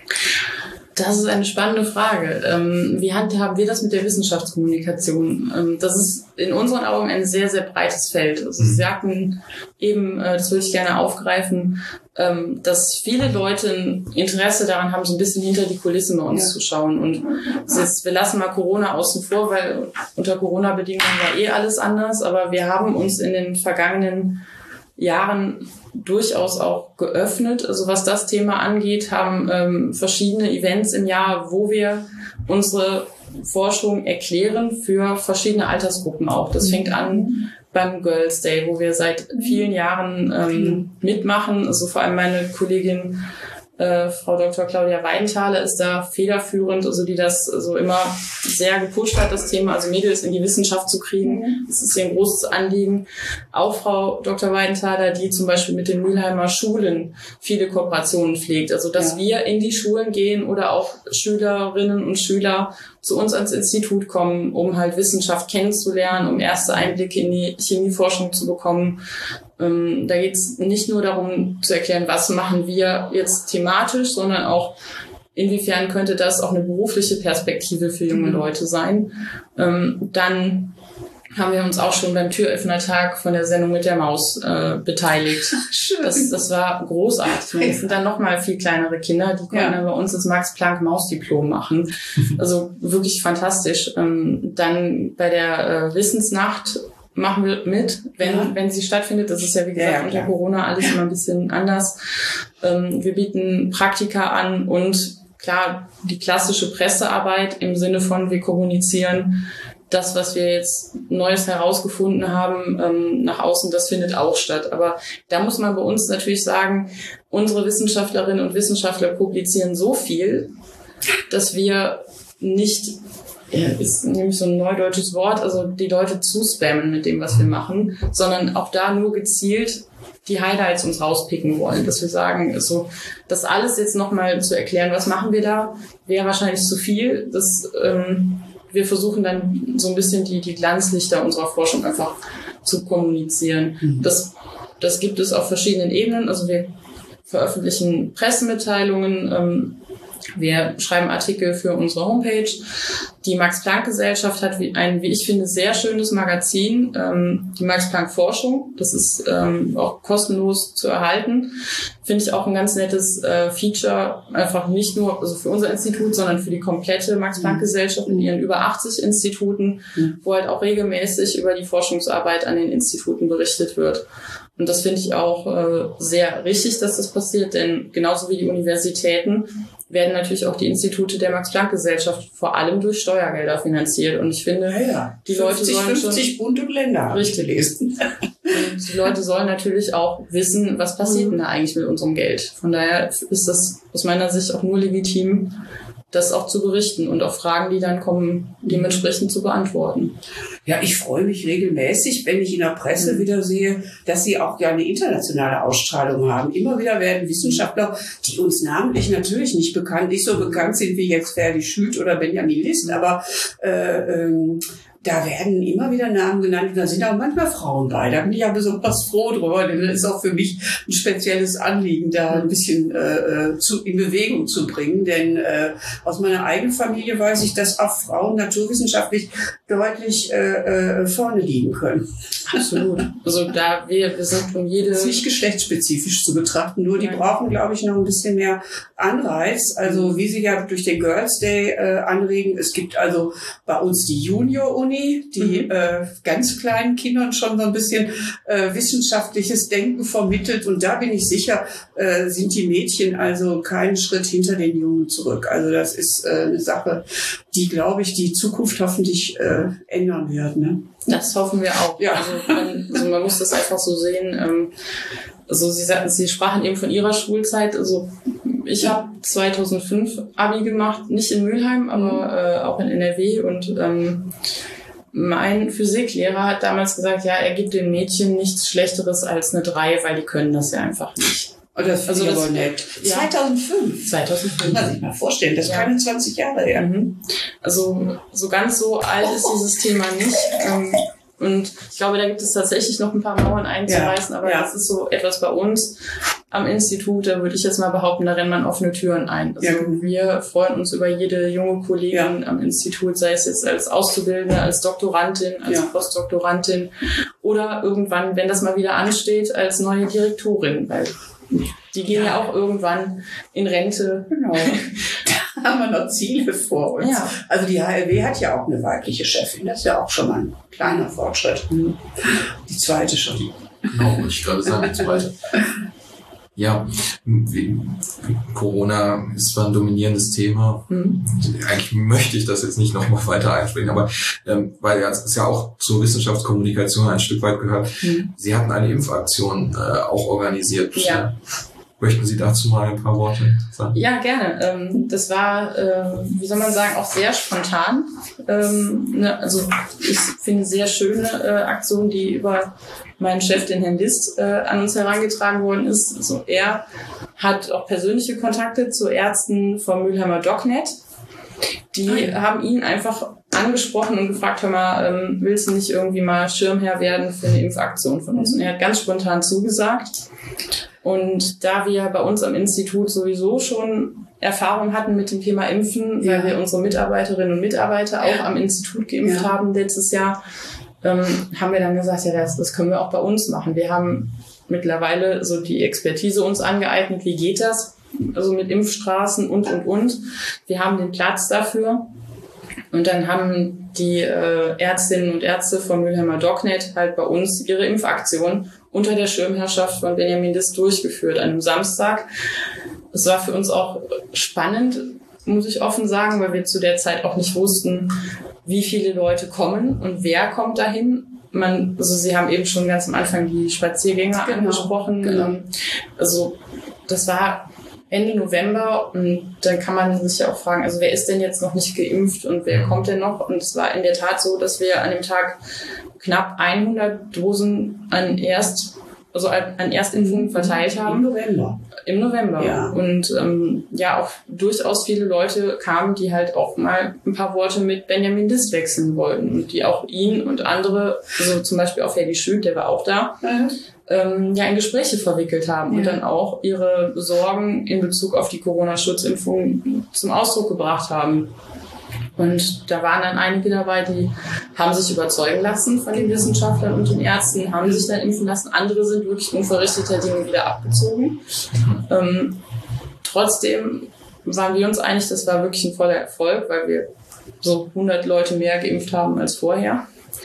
Das ist eine spannende Frage. Ähm, wie handhaben wir das mit der Wissenschaftskommunikation? Ähm, das ist in unseren Augen ein sehr, sehr breites Feld. Also Sie sagten eben, äh, das würde ich gerne aufgreifen, ähm, dass viele Leute ein Interesse daran haben, so ein bisschen hinter die Kulissen bei uns ja. zu schauen. Und jetzt, wir lassen mal Corona außen vor, weil unter Corona-Bedingungen war eh alles anders. Aber wir haben uns in den vergangenen Jahren durchaus auch geöffnet. Also was das Thema angeht, haben ähm, verschiedene Events im Jahr, wo wir unsere Forschung erklären für verschiedene Altersgruppen auch. Das fängt an beim Girls Day, wo wir seit vielen Jahren ähm, mitmachen. Also vor allem meine Kollegin Äh, Frau Doktor Claudia Weidenthaler ist da federführend, also die das so also immer sehr gepusht hat, das Thema, also Mädels in die Wissenschaft zu kriegen. Das ist ihr ein großes Anliegen. Auch Frau Doktor Weidenthaler, die zum Beispiel mit den Mülheimer Schulen viele Kooperationen pflegt. Also dass ja. wir in die Schulen gehen oder auch Schülerinnen und Schüler zu uns ans Institut kommen, um halt Wissenschaft kennenzulernen, um erste Einblicke in die Chemieforschung zu bekommen. Ähm, da geht es nicht nur darum zu erklären, was machen wir jetzt thematisch, sondern auch, inwiefern könnte das auch eine berufliche Perspektive für junge Leute sein. Ähm, dann haben wir uns auch schon beim Türöffnertag von der Sendung mit der Maus äh, beteiligt. Das, das war großartig. Das sind dann nochmal viel kleinere Kinder, die konnten ja. dann bei uns das Max-Planck-Maus-Diplom machen. Also wirklich fantastisch. Ähm, dann bei der äh, Wissensnacht machen wir mit, wenn ja. wenn sie stattfindet. Das ist ja, wie gesagt, ja, ja, unter Corona alles immer ein bisschen anders. Ähm, wir bieten Praktika an und klar, die klassische Pressearbeit im Sinne von, wir kommunizieren das, was wir jetzt Neues herausgefunden haben, ähm, nach außen, das findet auch statt. Aber da muss man bei uns natürlich sagen, unsere Wissenschaftlerinnen und Wissenschaftler publizieren so viel, dass wir nicht, ja, ist nämlich so ein neudeutsches Wort, also die Leute zuspammen mit dem, was wir machen, sondern auch da nur gezielt die Highlights uns rauspicken wollen, dass wir sagen, so, das alles jetzt nochmal zu erklären, was machen wir da, wäre wahrscheinlich zu viel. Das, ähm, wir versuchen dann so ein bisschen die, die Glanzlichter unserer Forschung einfach zu kommunizieren. Mhm. Das, das gibt es auf verschiedenen Ebenen. Also wir veröffentlichen Pressemitteilungen, ähm, wir schreiben Artikel für unsere Homepage. Die Max-Planck-Gesellschaft hat ein, wie ich finde, sehr schönes Magazin, ähm, die Max-Planck-Forschung. Das ist ähm, auch kostenlos zu erhalten. Finde ich auch ein ganz nettes äh, Feature, einfach nicht nur also für unser Institut, sondern für die komplette Max-Planck-Gesellschaft in ihren über achtzig Instituten, mhm. wo halt auch regelmäßig über die Forschungsarbeit an den Instituten berichtet wird. Und das finde ich auch äh, sehr richtig, dass das passiert, denn genauso wie die Universitäten werden natürlich auch die Institute der Max-Planck-Gesellschaft vor allem durch Steuergelder finanziert. Und ich finde, ja, ja. die Leute sollen fünfzig schon bunte Länder richtig lesen. Und die Leute sollen natürlich auch wissen, was passiert denn da eigentlich mit unserem Geld. Von daher ist das aus meiner Sicht auch nur legitim, das auch zu berichten und auch Fragen, die dann kommen, dementsprechend zu beantworten. Ja, ich freue mich regelmäßig, wenn ich in der Presse mhm. wieder sehe, dass sie auch ja eine internationale Ausstrahlung haben. Immer wieder werden Wissenschaftler, die uns namentlich natürlich nicht bekannt, nicht so bekannt sind wie jetzt Ferdi Schütt oder Benjamin List, aber äh, ähm, da werden immer wieder Namen genannt und da sind auch manchmal Frauen bei. Da bin ich ja besonders froh drüber, denn das ist auch für mich ein spezielles Anliegen, da ein bisschen äh, zu, in Bewegung zu bringen. Denn äh, aus meiner eigenen Familie weiß ich, dass auch Frauen naturwissenschaftlich deutlich äh, äh, vorne liegen können. Absolut. Also da wir, wir sind um jede... Das ist nicht geschlechtsspezifisch zu betrachten, nur die Nein. brauchen, glaube ich, noch ein bisschen mehr Anreiz. Also wie sie ja durch den Girls Day äh, anregen. Es gibt also bei uns die Junior-Uni, die mhm. äh, ganz kleinen Kindern schon so ein bisschen äh, wissenschaftliches Denken vermittelt. Und da bin ich sicher, äh, sind die Mädchen also keinen Schritt hinter den Jungen zurück. Also das ist äh, eine Sache, die, glaube ich, die Zukunft hoffentlich äh, ändern wird. Ne? Das hoffen wir auch. Ja. Also, man, also man muss das einfach so sehen. Ähm, also Sie sagten, Sie sprachen eben von Ihrer Schulzeit. Also ich habe zweitausendfünf Abi gemacht, nicht in Mülheim, aber äh, auch in N R W und ähm, mein Physiklehrer hat damals gesagt, ja, er gibt den Mädchen nichts Schlechteres als eine drei, weil die können das ja einfach nicht. Oh, das also finde ich das, aber nett. Ja. zweitausendfünf? zweitausendfünf. Kann man sich mal vorstellen, das ist ja. keine zwanzig Jahre her. Mhm. Also so ganz so alt ist dieses Thema nicht. Ähm, und ich glaube, da gibt es tatsächlich noch ein paar Mauern einzureißen, ja. aber ja. das ist so etwas bei uns am Institut, da würde ich jetzt mal behaupten, da rennt man offene Türen ein. Also ja. wir freuen uns über jede junge Kollegin ja. am Institut, sei es jetzt als Auszubildende, als Doktorandin, als ja. Postdoktorandin oder irgendwann, wenn das mal wieder ansteht, als neue Direktorin, weil die gehen ja, ja auch irgendwann in Rente. Genau. Da haben wir noch Ziele vor uns. Ja. Also die H L W hat ja auch eine weibliche Chefin. Das ist ja auch schon mal ein kleiner Fortschritt. Die zweite schon. Genau, wollte ich gerade sagen, die zweite. Ja, Corona ist zwar ein dominierendes Thema. Mhm. Eigentlich möchte ich das jetzt nicht nochmal weiter einspringen, aber ähm, weil ja, es ist ja auch zur Wissenschaftskommunikation ein Stück weit gehört. Mhm. Sie hatten eine Impfaktion äh, auch organisiert. Ja. Möchten Sie dazu mal ein paar Worte sagen? Ja, gerne. Ähm, das war, äh, wie soll man sagen, auch sehr spontan. Ähm, ne, also ich finde sehr schöne äh, Aktion, die über meinen Chef, den Herrn List, äh, an uns herangetragen worden ist. Also er hat auch persönliche Kontakte zu Ärzten vom Mülheimer DocNet. Die ah, ja. haben ihn einfach angesprochen und gefragt, hör mal, ähm, willst du nicht irgendwie mal Schirmherr werden für eine Impfaktion von uns? Und er hat ganz spontan zugesagt. Und da wir bei uns am Institut sowieso schon Erfahrung hatten mit dem Thema Impfen, ja. weil wir unsere Mitarbeiterinnen und Mitarbeiter auch am Institut geimpft ja. haben letztes Jahr, ähm, haben wir dann gesagt, ja, das, das können wir auch bei uns machen. Wir haben mittlerweile so die Expertise uns angeeignet, wie geht das? Also mit Impfstraßen und, und, und. Wir haben den Platz dafür. Und dann haben die äh, Ärztinnen und Ärzte vom Mülheimer DocNet halt bei uns ihre Impfaktion unter der Schirmherrschaft von Benjamin List durchgeführt an einem Samstag. Es war für uns auch spannend, muss ich offen sagen, weil wir zu der Zeit auch nicht wussten, wie viele Leute kommen und wer kommt dahin. Man, also Sie haben eben schon ganz am Anfang die Spaziergänger genau. angesprochen. Genau. Also das war Ende November und dann kann man sich ja auch fragen, also wer ist denn jetzt noch nicht geimpft und wer kommt denn noch? Und es war in der Tat so, dass wir an dem Tag knapp hundert Dosen an Erst, also an Erstimpfungen verteilt haben. Im November. Im November. Ja. Und ähm, ja, auch durchaus viele Leute kamen, die halt auch mal ein paar Worte mit Benjamin List wechseln wollten und die auch ihn und andere, also zum Beispiel auch Helgi Schütt, der war auch da, Mhm. ähm, ja in Gespräche verwickelt haben Ja. und dann auch ihre Sorgen in Bezug auf die Corona-Schutzimpfung zum Ausdruck gebracht haben. Und da waren dann einige dabei, die haben sich überzeugen lassen von den Wissenschaftlern und den Ärzten, haben sich dann impfen lassen. Andere sind wirklich unverrichteter Dinge wieder abgezogen. Ähm, trotzdem waren wir uns einig, das war wirklich ein voller Erfolg, weil wir so hundert Leute mehr geimpft haben als vorher.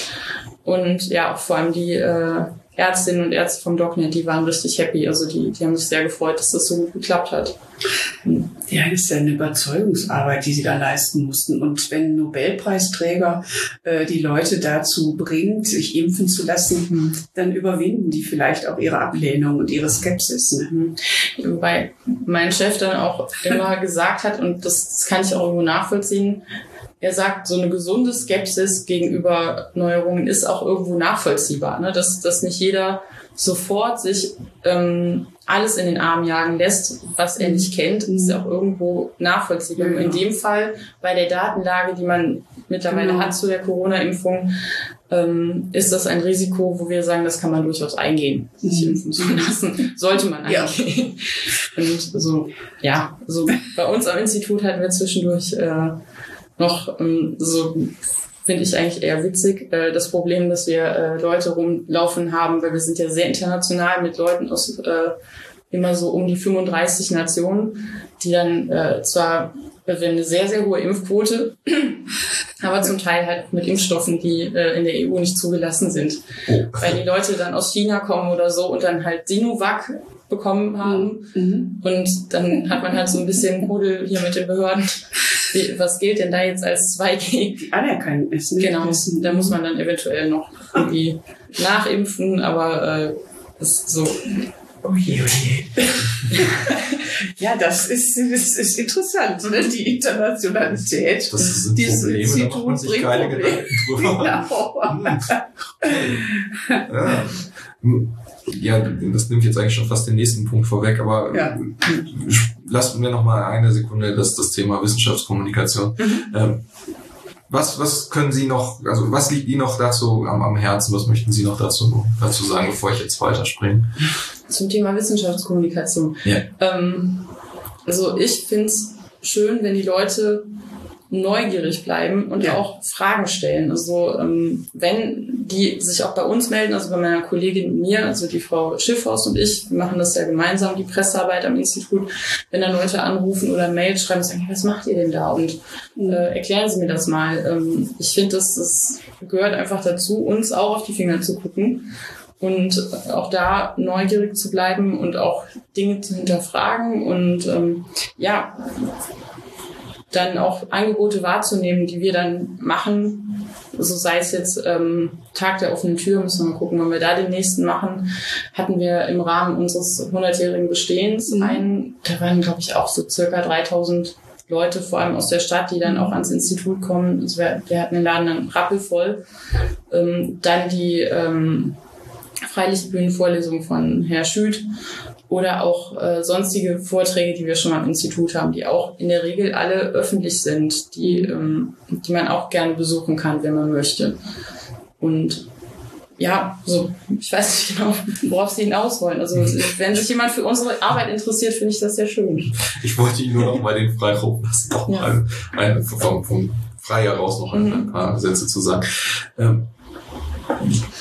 Und ja, auch vor allem die äh, Ärztinnen und Ärzte vom DocNet, die waren richtig happy. Also die, die haben sich sehr gefreut, dass das so gut geklappt hat. Ja, das ist ja eine Überzeugungsarbeit, die sie da leisten mussten. Und wenn ein Nobelpreisträger äh, die Leute dazu bringt, sich impfen zu lassen, dann überwinden die vielleicht auch ihre Ablehnung und ihre Skepsis. Ne? Wobei mein Chef dann auch immer gesagt hat, und das, das kann ich auch irgendwo nachvollziehen, er sagt, so eine gesunde Skepsis gegenüber Neuerungen ist auch irgendwo nachvollziehbar, ne? dass, dass nicht jeder sofort sich ähm, alles in den Arm jagen lässt, was er nicht kennt, ist auch irgendwo nachvollziehbar. Ja. In dem Fall, bei der Datenlage, die man mittlerweile Genau. hat zu der Corona-Impfung, ähm, ist das ein Risiko, wo wir sagen, das kann man durchaus eingehen, sich Mhm. impfen zu lassen. Sollte man Ja. eingehen. Und so, ja, so bei uns am Institut hatten wir zwischendurch äh, noch ähm, so, finde ich eigentlich eher witzig, äh, das Problem, dass wir äh, Leute rumlaufen haben, weil wir sind ja sehr international mit Leuten aus äh, immer so um die fünfunddreißig Nationen, die dann äh, zwar, wir haben eine sehr, sehr hohe Impfquote, aber zum Teil halt mit Impfstoffen, die äh, in der E U nicht zugelassen sind. Oh. Weil die Leute dann aus China kommen oder so und dann halt Sinovac bekommen haben. Mhm. Und dann hat man halt so ein bisschen Rudel hier mit den Behörden. Wie, was gilt denn da jetzt als zwei G? Die anerkannt ist. Ne? Genau, Das- da muss man dann eventuell noch irgendwie nachimpfen, aber äh, das ist so. Oh je, oh je. Ja, das ist, das ist interessant, ne? Die Internationalität. Das sind Dieses Probleme, da macht man Institut sich bringt keine Probleme. Gedanken drüber. Genau. Ja. ja, das nimmt jetzt eigentlich schon fast den nächsten Punkt vorweg, aber Ja. lassen wir noch mal eine Sekunde das, das Thema Wissenschaftskommunikation. Mhm. Ähm, was, was können Sie noch, also was liegt Ihnen noch dazu am, am Herzen, was möchten Sie noch dazu, dazu sagen, bevor ich jetzt weiterspringe? Zum Thema Wissenschaftskommunikation. Ja. Ähm, also ich finde es schön, wenn die Leute neugierig bleiben und Ja. auch Fragen stellen. Also ähm, wenn die sich auch bei uns melden, also bei meiner Kollegin und mir, also die Frau Schiffhaus und ich, wir machen das ja gemeinsam, die Pressearbeit am Institut, wenn dann Leute anrufen oder Mail schreiben und sagen, hey, was macht ihr denn da? Und äh, erklären Sie mir das mal. Ähm, ich finde, das, das gehört einfach dazu, uns auch auf die Finger zu gucken und auch da neugierig zu bleiben und auch Dinge zu hinterfragen und ähm, ja, dann auch Angebote wahrzunehmen, die wir dann machen. So sei es jetzt ähm, Tag der offenen Tür, müssen wir mal gucken, wenn wir da den nächsten machen. Hatten wir im Rahmen unseres hundertjährigen Bestehens Mhm. einen, da waren, glaube ich, auch so circa dreitausend Leute, vor allem aus der Stadt, die dann auch ans Institut kommen. Also wir, wir hatten den Laden dann rappelvoll. Ähm, dann die ähm, Freilichtbühnenvorlesung von Herr Schütt oder auch äh, sonstige Vorträge, die wir schon mal im Institut haben, die auch in der Regel alle öffentlich sind, die, ähm, die man auch gerne besuchen kann, wenn man möchte. Und ja, so, ich weiß nicht genau, worauf Sie hinaus wollen. Also wenn sich jemand für unsere Arbeit interessiert, finde ich das sehr schön. Ich wollte Ihnen nur noch mal den Freiraum lassen, noch Ja. ein, ein, vom, vom Frei heraus noch ein, ein paar Sätze zu sagen. Ähm,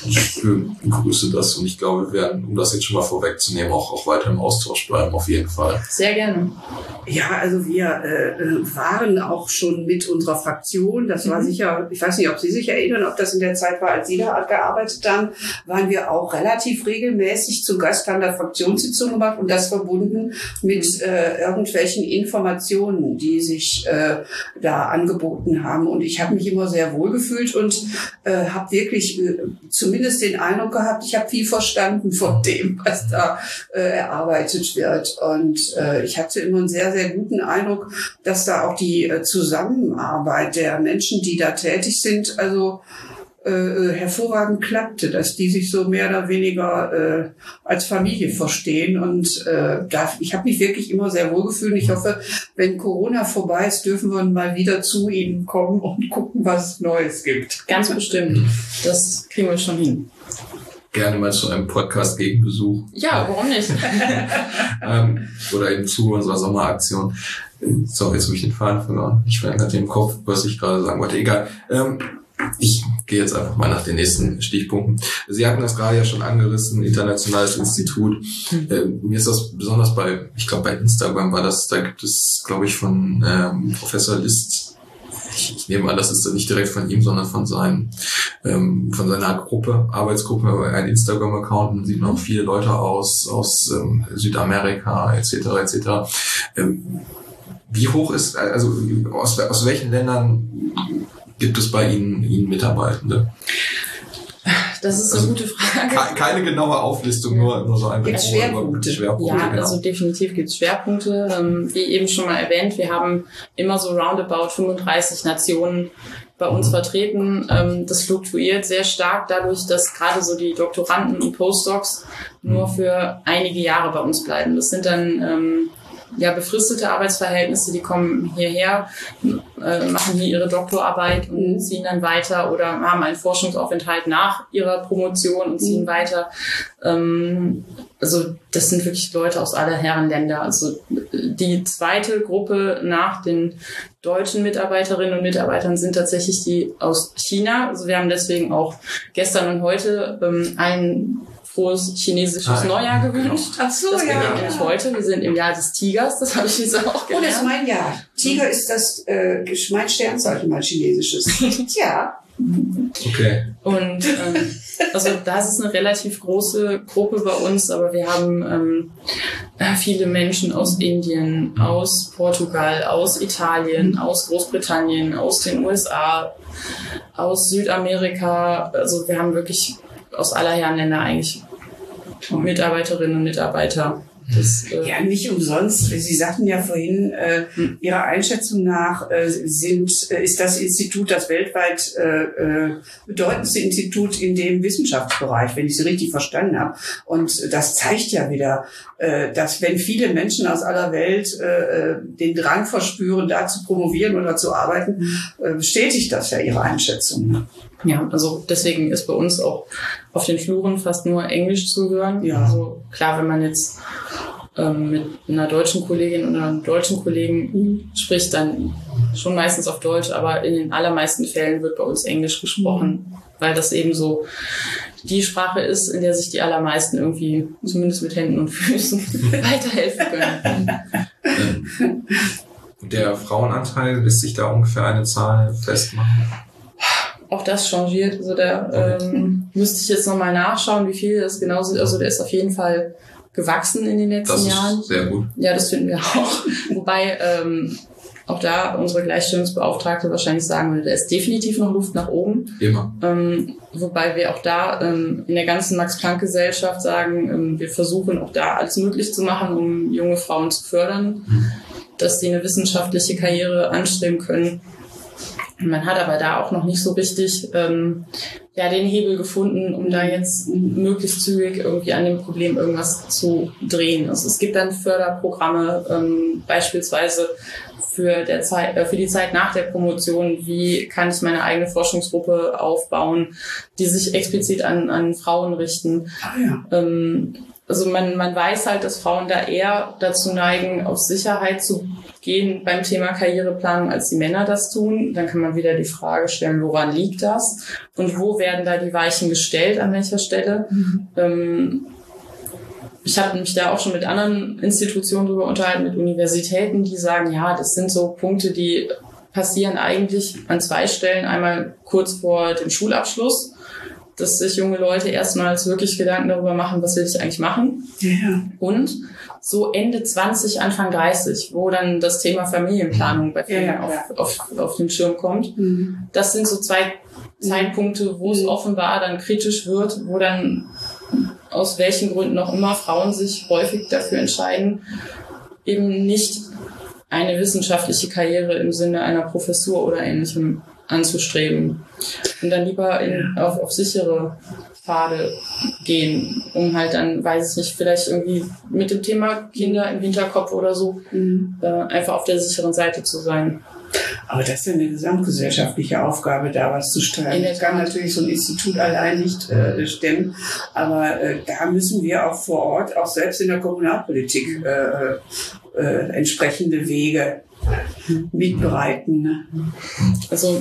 Ich begrüße das und ich glaube, wir werden, um das jetzt schon mal vorwegzunehmen, auch, auch weiter im Austausch bleiben, auf jeden Fall. Sehr gerne. Ja, also wir äh, waren auch schon mit unserer Fraktion, das war mhm. sicher, ich weiß nicht, ob Sie sich erinnern, ob das in der Zeit war, als Sie da gearbeitet haben, waren wir auch relativ regelmäßig zu Gast, haben da Fraktionssitzungen gemacht und das verbunden mit äh, irgendwelchen Informationen, die sich äh, da angeboten haben. Und ich habe mich immer sehr wohl gefühlt und äh, habe wirklich äh, zumindest den Eindruck gehabt, ich habe viel verstanden von dem, was da äh, erarbeitet wird. Und äh, ich hatte immer einen sehr, sehr guten Eindruck, dass da auch die äh, Zusammenarbeit der Menschen, die da tätig sind, also äh, hervorragend klappte, dass die sich so mehr oder weniger äh, als Familie verstehen. Und äh, da, ich habe mich wirklich immer sehr wohl gefühlt. Ich hoffe, wenn Corona vorbei ist, dürfen wir mal wieder zu Ihnen kommen und gucken, was es Neues gibt. Ganz bestimmt. Das kriegen wir schon hin. Gerne mal zu einem Podcast-Gegenbesuch. Ja, warum nicht? ähm, oder eben zu unserer Sommeraktion. Sorry, jetzt habe ich den Faden verloren. Ich veränderte im Kopf, was ich gerade sagen wollte. Egal. Ähm, ich gehe jetzt einfach mal nach den nächsten Stichpunkten. Sie hatten das gerade ja schon angerissen, internationales Institut. Ähm, mir ist das besonders bei, ich glaube bei Instagram war das, da gibt es, glaube ich, von ähm, Professor List, ich, ich nehme an, das ist nicht direkt von ihm, sondern von seinem, ähm, von seiner Gruppe, Arbeitsgruppe, ein Instagram-Account, da sieht man auch viele Leute aus, aus ähm, Südamerika, et cetera, et cetera. Ähm, wie hoch ist, also aus, aus welchen Ländern gibt es bei Ihnen, Ihnen Mitarbeitende? Das ist eine also, gute Frage. Keine genaue Auflistung, nur, nur so ein Gibt Schwerpunkte. Schwerpunkte. Ja, genau. Also definitiv gibt es Schwerpunkte. Ähm, wie eben schon mal erwähnt, wir haben immer so roundabout fünfunddreißig Nationen bei uns mhm. vertreten. Ähm, das fluktuiert sehr stark dadurch, dass gerade so die Doktoranden und Postdocs mhm. nur für einige Jahre bei uns bleiben. Das sind dann ähm, ja befristete Arbeitsverhältnisse, die kommen hierher, äh, machen hier ihre Doktorarbeit und ziehen dann weiter oder haben einen Forschungsaufenthalt nach ihrer Promotion und ziehen mhm. weiter. Ähm, also das sind wirklich Leute aus aller Herren Länder. Also die zweite Gruppe nach den deutschen Mitarbeiterinnen und Mitarbeitern sind tatsächlich die aus China. Also wir haben deswegen auch gestern und heute ähm, einen frohes chinesisches ah, Neujahr gewünscht. Ach so, das ja. beginnt nämlich heute. Wir sind im Jahr des Tigers, das habe ich jetzt auch gelernt. Oh, das ist mein Jahr. Tiger ist das, äh, mein Sternzeichen, mein chinesisches. Ja. Okay. Und ähm, also das ist eine relativ große Gruppe bei uns, aber wir haben ähm, viele Menschen aus Indien, aus Portugal, aus Italien, aus Großbritannien, aus den U S A, aus Südamerika. Also wir haben wirklich aus aller Herren Länder eigentlich Mitarbeiterinnen und Mitarbeiter. Das, äh ja, nicht umsonst. Sie sagten ja vorhin, äh, hm. Ihrer Einschätzung nach äh, sind, äh, ist das Institut das weltweit äh, bedeutendste Institut in dem Wissenschaftsbereich, wenn ich Sie richtig verstanden habe. Und das zeigt ja wieder, äh, dass wenn viele Menschen aus aller Welt äh, den Drang verspüren, da zu promovieren oder zu arbeiten, äh, bestätigt das ja Ihre Einschätzung. Ja, also deswegen ist bei uns auch auf den Fluren fast nur Englisch zu hören. Ja. Also klar, wenn man jetzt ähm, mit einer deutschen Kollegin oder einem deutschen Kollegen spricht, dann schon meistens auf Deutsch, aber in den allermeisten Fällen wird bei uns Englisch gesprochen, mhm. weil das eben so die Sprache ist, in der sich die allermeisten irgendwie zumindest mit Händen und Füßen weiterhelfen können. Der Frauenanteil, lässt sich da ungefähr eine Zahl festmachen? Auch das changiert. Also da ähm, müsste ich jetzt nochmal nachschauen, wie viel das genau sind. Also der ist auf jeden Fall gewachsen in den letzten das ist Jahren. Sehr gut. Ja, das finden wir auch. Wobei ähm, auch da unsere Gleichstellungsbeauftragte wahrscheinlich sagen würde, da ist definitiv noch Luft nach oben. Immer. Ähm, wobei wir auch da ähm, in der ganzen Max-Planck-Gesellschaft sagen, ähm, wir versuchen auch da alles möglich zu machen, um junge Frauen zu fördern, mhm. dass sie eine wissenschaftliche Karriere anstreben können. Man hat aber da auch noch nicht so richtig ähm, ja, den Hebel gefunden, um da jetzt möglichst zügig irgendwie an dem Problem irgendwas zu drehen. Also es gibt dann Förderprogramme, ähm, beispielsweise für der Zeit, äh, für die Zeit nach der Promotion, wie kann ich meine eigene Forschungsgruppe aufbauen, die sich explizit an, an Frauen richten. Ah, ja. Ähm, also man, man weiß halt, dass Frauen da eher dazu neigen, auf Sicherheit zu gehen beim Thema Karriereplanung, als die Männer das tun. Dann kann man wieder die Frage stellen, woran liegt das? Und wo werden da die Weichen gestellt, an welcher Stelle? Mhm. Ähm, ich habe mich da auch schon mit anderen Institutionen drüber unterhalten, mit Universitäten, die sagen, ja, das sind so Punkte, die passieren eigentlich an zwei Stellen. Einmal kurz vor dem Schulabschluss, dass sich junge Leute erstmals wirklich Gedanken darüber machen, was will ich eigentlich machen. Ja. Und so Ende zwanzig, Anfang dreißig, wo dann das Thema Familienplanung bei vielen ja, auf, ja. auf, auf den Schirm kommt. Mhm. Das sind so zwei mhm. Zeitpunkte, wo es mhm. offenbar dann kritisch wird, wo dann aus welchen Gründen auch immer Frauen sich häufig dafür entscheiden, eben nicht eine wissenschaftliche Karriere im Sinne einer Professur oder Ähnlichem anzustreben und dann lieber in, auf, auf sichere Pfade gehen, um halt dann, weiß ich nicht, vielleicht irgendwie mit dem Thema Kinder im Hinterkopf oder so mhm. äh, einfach auf der sicheren Seite zu sein. Aber das ist ja eine gesamtgesellschaftliche Aufgabe, da was zu steuern. Das kann natürlich so ein Institut allein nicht äh, stemmen, aber äh, da müssen wir auch vor Ort, auch selbst in der Kommunalpolitik, äh, äh, entsprechende Wege mitbereiten. Also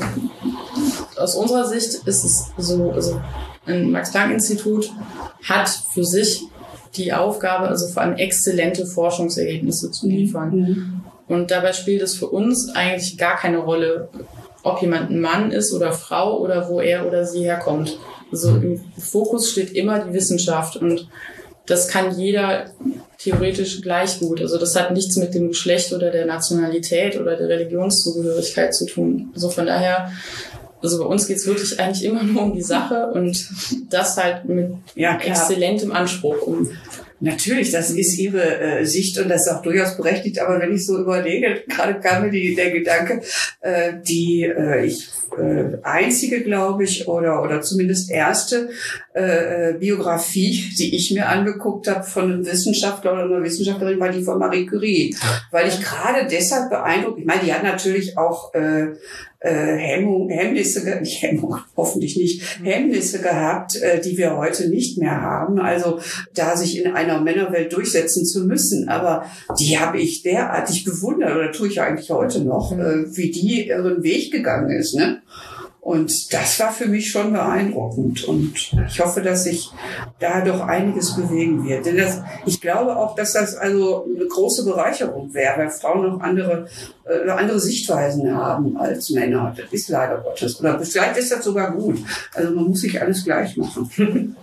aus unserer Sicht ist es so, also ein Max-Planck-Institut hat für sich die Aufgabe, also vor allem exzellente Forschungsergebnisse zu liefern. Mhm. Und dabei spielt es für uns eigentlich gar keine Rolle, ob jemand ein Mann ist oder Frau oder wo er oder sie herkommt. Also im Fokus steht immer die Wissenschaft und das kann jeder theoretisch gleich gut. Also das hat nichts mit dem Geschlecht oder der Nationalität oder der Religionszugehörigkeit zu tun. Also von daher, also bei uns geht's wirklich eigentlich immer nur um die Sache und das halt mit ja, exzellentem Anspruch um. Natürlich, das ist Ihre äh, Sicht und das ist auch durchaus berechtigt. Aber wenn ich so überlege, gerade kam mir die, der Gedanke, äh, die äh, ich äh, einzige, glaube ich, oder oder zumindest erste äh, Biografie, die ich mir angeguckt habe von einem Wissenschaftler oder einer Wissenschaftlerin, war die von Marie Curie, weil ich gerade deshalb beeindruckt. Ich meine, die hat natürlich auch äh, Äh, Hemmung, Hemmnisse, nicht Hemmung, hoffentlich nicht, Hemmnisse gehabt, äh, die wir heute nicht mehr haben. Also da sich in einer Männerwelt durchsetzen zu müssen. Aber die habe ich derartig bewundert, oder tue ich eigentlich heute noch, äh, wie die ihren Weg gegangen ist, ne? Und das war für mich schon beeindruckend. Und ich hoffe, dass sich da doch einiges bewegen wird. Denn das, ich glaube auch, dass das also eine große Bereicherung wäre, weil Frauen noch andere, äh, andere Sichtweisen haben als Männer. Das ist leider Gottes. Oder vielleicht ist das sogar gut. Also man muss nicht alles gleich machen.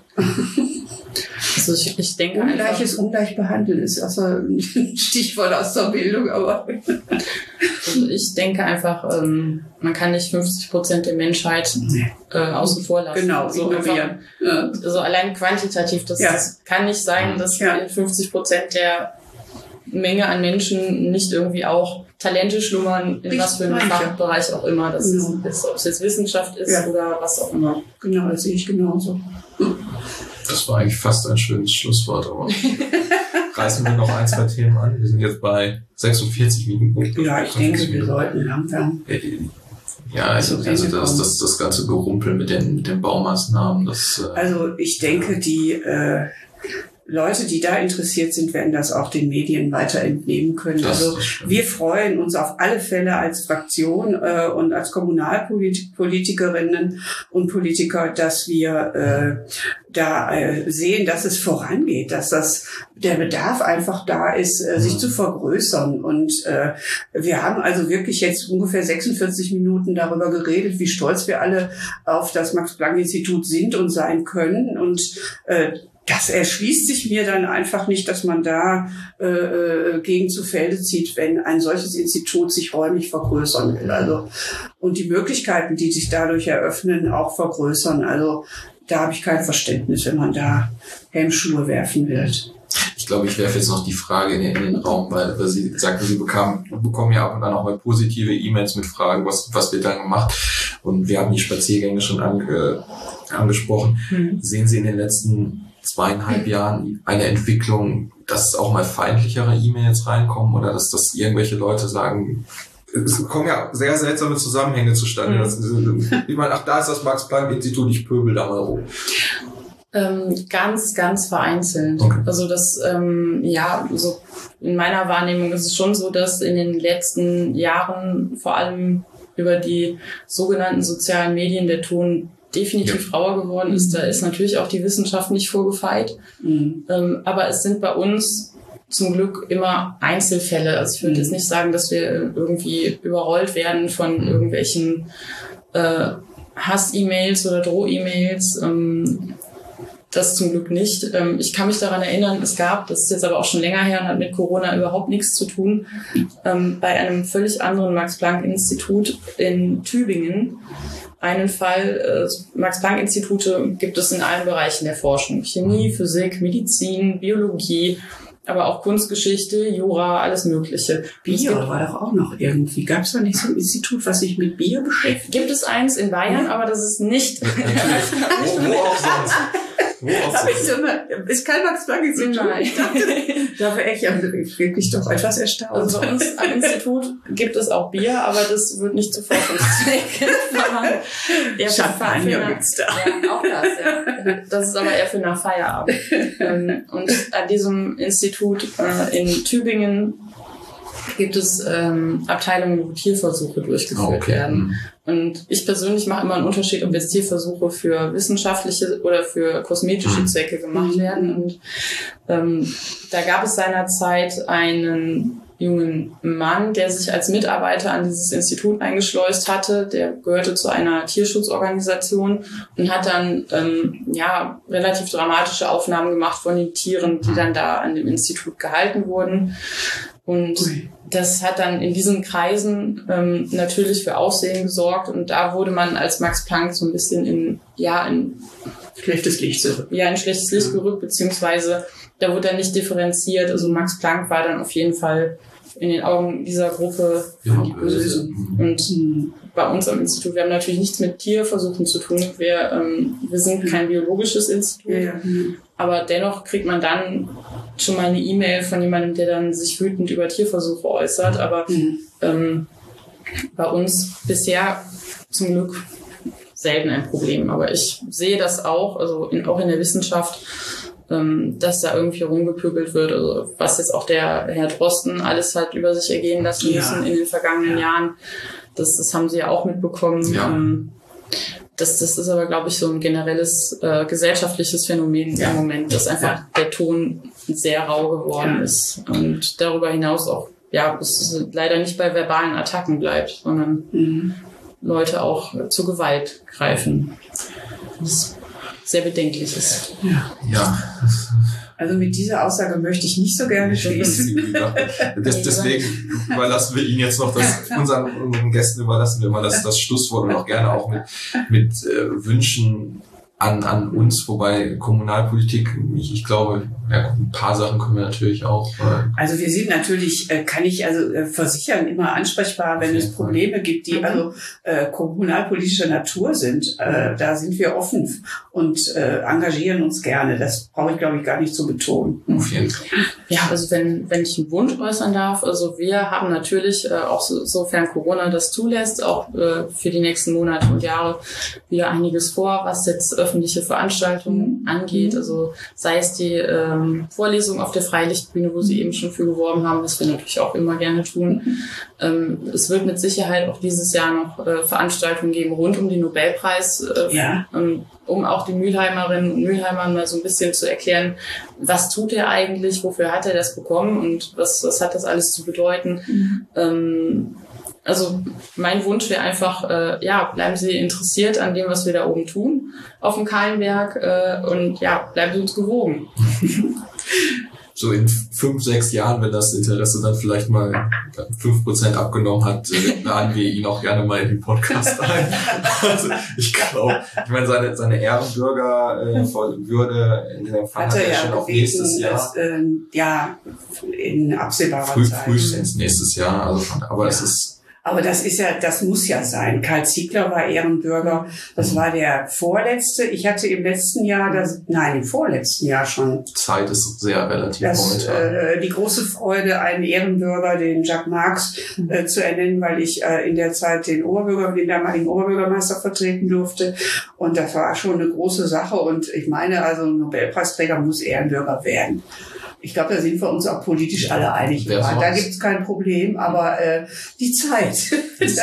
Also ich, ich denke Ungleiches ungleich behandeln ist also ein Stichwort aus der Bildung, aber also ich denke einfach, ähm, man kann nicht fünfzig Prozent der Menschheit äh, außen vor lassen. Genau, so ignorieren. Ja. Also allein quantitativ, das, ja. das kann nicht sein, dass ja. fünfzig Prozent der Menge an Menschen nicht irgendwie auch Talente schlummern, in was für einem Fachbereich auch immer. Das genau. ist, ob es jetzt Wissenschaft ist ja. oder was auch immer. Genau, das sehe ich genauso. Das war eigentlich fast ein schönes Schlusswort, aber reißen wir noch ein, zwei Themen an. Wir sind jetzt bei sechsundvierzig Minuten. Ja, ich denke, wir sollten langsam. Ja, also, also das, das, das ganze Gerumpel mit den, mit den Baumaßnahmen, das... Äh also ich denke, die äh, Leute, die da interessiert sind, werden das auch den Medien weiter entnehmen können. Das also wir freuen uns auf alle Fälle als Fraktion äh, und als Kommunalpolitikerinnen und Politiker, dass wir äh, da äh, sehen, dass es vorangeht, dass das der Bedarf einfach da ist, äh, sich zu vergrößern. Und äh, wir haben also wirklich jetzt ungefähr sechsundvierzig Minuten darüber geredet, wie stolz wir alle auf das Max-Planck-Institut sind und sein können. Und äh, das erschließt sich mir dann einfach nicht, dass man da äh, gegen zu Felde zieht, wenn ein solches Institut sich räumlich vergrößern will. Also und die Möglichkeiten, die sich dadurch eröffnen, auch vergrößern. Also da habe ich kein Verständnis, wenn man da Hemmschuhe werfen will. Ich glaube, ich werfe jetzt noch die Frage in den, in den Raum, weil, weil Sie sagten, Sie bekamen, bekommen ja ab und an auch mal positive E-Mails mit Fragen, was, was wird dann gemacht. Und wir haben die Spaziergänge schon ange, angesprochen. Mhm. Sehen Sie in den letzten zweieinhalb Jahren eine Entwicklung, dass auch mal feindlichere E-Mails reinkommen oder dass, dass irgendwelche Leute sagen, es kommen ja sehr seltsame Zusammenhänge zustande. Mhm. Das, ich meine, ach, da ist das Max-Planck-Institut, ich pöbel da mal rum. Ähm, ganz, ganz vereinzelt. Okay. Also das, ähm, ja, so in meiner Wahrnehmung ist es schon so, dass in den letzten Jahren vor allem über die sogenannten sozialen Medien der Ton definitiv ja. rauer geworden ist. Da ist natürlich auch die Wissenschaft nicht vorgefeit. Mhm. Ähm, aber es sind bei uns zum Glück immer Einzelfälle. Also ich würde jetzt nicht sagen, dass wir irgendwie überrollt werden von irgendwelchen äh, Hass-E-Mails oder Droh-E-Mails. Ähm, das zum Glück nicht. Ähm, ich kann mich daran erinnern, es gab, das ist jetzt aber auch schon länger her und hat mit Corona überhaupt nichts zu tun, ähm, bei einem völlig anderen Max-Planck-Institut in Tübingen einen Fall. Äh, Max-Planck-Institute gibt es in allen Bereichen der Forschung. Chemie, Physik, Medizin, Biologie, aber auch Kunstgeschichte, Jura, alles Mögliche. Bier war doch auch noch irgendwie. Gab es da nicht so ein Institut, was sich mit Bier beschäftigt? Gibt es eins in Bayern, aber das ist nicht... wo, wo auch sonst. Wo auch sonst. So eine, ist kein Max-Planck-Institut? Nein. Ich dachte, da wäre ich, ich wirklich doch etwas erstaunt. Also bei uns am Institut gibt es auch Bier, aber das wird nicht zu Forschungszwecken verwandt. Champagner gibt's da. Ja, auch das, ja. Das ist aber eher für nach Feierabend. Und an diesem Institut äh, in Tübingen gibt es ähm, Abteilungen, wo Tierversuche durchgeführt oh, okay. werden. Und ich persönlich mache immer einen Unterschied, ob jetzt Tierversuche für wissenschaftliche oder für kosmetische Zwecke gemacht werden. Und ähm, da gab es seinerzeit einen jungen Mann, der sich als Mitarbeiter an dieses Institut eingeschleust hatte. Der gehörte zu einer Tierschutzorganisation und hat dann ähm, ja relativ dramatische Aufnahmen gemacht von den Tieren, die dann da an dem Institut gehalten wurden. Und Ui. das hat dann in diesen Kreisen ähm, natürlich für Aufsehen gesorgt. Und da wurde man als Max Planck so ein bisschen in, ja, in schlechtes Licht, ja, in schlechtes Licht gerückt, beziehungsweise da wurde dann nicht differenziert. Also Max Planck war dann auf jeden Fall in den Augen dieser Gruppe ja, die Böse. Und mhm. bei uns am Institut, wir haben natürlich nichts mit Tierversuchen zu tun. Wir, ähm, wir sind kein biologisches Institut. Ja. Aber dennoch kriegt man dann schon mal eine E-Mail von jemandem, der dann sich wütend über Tierversuche äußert. Aber mhm. ähm, bei uns bisher zum Glück selten ein Problem. Aber ich sehe das auch, also in, auch in der Wissenschaft, ähm, dass da irgendwie rumgepöbelt wird. Also was jetzt auch der Herr Drosten alles hat über sich ergehen lassen ja. müssen in den vergangenen ja. Jahren. Das, das haben Sie ja auch mitbekommen. Ja. Ähm, Das, das ist aber, glaube ich, so ein generelles äh, gesellschaftliches Phänomen ja. im Moment, dass einfach ja. der Ton sehr rau geworden ja. ist und darüber hinaus auch, ja, es leider nicht bei verbalen Attacken bleibt, sondern mhm. Leute auch zu Gewalt greifen. Was sehr bedenklich ist. Ja. ja. Also mit dieser Aussage möchte ich nicht so gerne schließen. Das, deswegen überlassen wir Ihnen jetzt noch das, unseren, unseren Gästen überlassen wir mal das, das Schlusswort und auch gerne auch mit, mit äh, Wünschen an, an uns, wobei Kommunalpolitik, ich, ich glaube, ja, ein paar Sachen können wir natürlich auch. Äh also wir sind natürlich, äh, kann ich also äh, versichern, immer ansprechbar, wenn es Probleme Fall. gibt, die mhm. also äh, kommunalpolitischer Natur sind. Äh, da sind wir offen und äh, engagieren uns gerne. Das brauche ich, glaube ich, gar nicht zu betonen. Auf jeden Fall. Ja, also wenn, wenn ich einen Wunsch äußern darf, also wir haben natürlich, äh, auch so, sofern Corona das zulässt, auch äh, für die nächsten Monate und Jahre wieder einiges vor, was jetzt öffentliche Veranstaltungen mhm. angeht. Also sei es die ähm, Vorlesung auf der Freilichtbühne, wo Sie eben schon für geworben haben, was wir natürlich auch immer gerne tun. Mhm. Ähm, es wird mit Sicherheit auch dieses Jahr noch äh, Veranstaltungen geben rund um den Nobelpreis, äh, ja. ähm, um auch den Mülheimerinnen und Mülheimern mal so ein bisschen zu erklären, was tut er eigentlich, wofür hat er das bekommen und was, was hat das alles zu bedeuten. Mhm. Ähm, Also mein Wunsch wäre einfach, äh, ja, bleiben Sie interessiert an dem, was wir da oben tun auf dem Kahlenberg äh, und ja, bleiben Sie uns gewogen. So in fünf, sechs Jahren, wenn das Interesse dann vielleicht mal fünf Prozent abgenommen hat, äh, laden wir ihn auch gerne mal in den Podcast ein. Also ich glaube, ich meine, seine, seine Ehrenbürger äh, Würde in der Fall hat er ja schon auf nächstes Jahr. Das, äh, ja, in absehbarer Früh, Zeit. Frühestens nächstes Jahr. Also, aber ja. es ist Aber das ist ja, das muss ja sein. Karl Ziegler war Ehrenbürger. Das war der vorletzte. Ich hatte im letzten Jahr, das, nein, im vorletzten Jahr schon. Zeit ist sehr relativ das, momentan. Äh, die große Freude, einen Ehrenbürger, den Jacques Marx, äh, zu ernennen, weil ich äh, in der Zeit den Oberbürger, den damaligen Oberbürgermeister vertreten durfte. Und das war schon eine große Sache. Und ich meine, also ein Nobelpreisträger muss Ehrenbürger werden. Ich glaube, da sind wir uns auch politisch alle einig. Da gibt es kein Problem, aber äh, die Zeit. Das,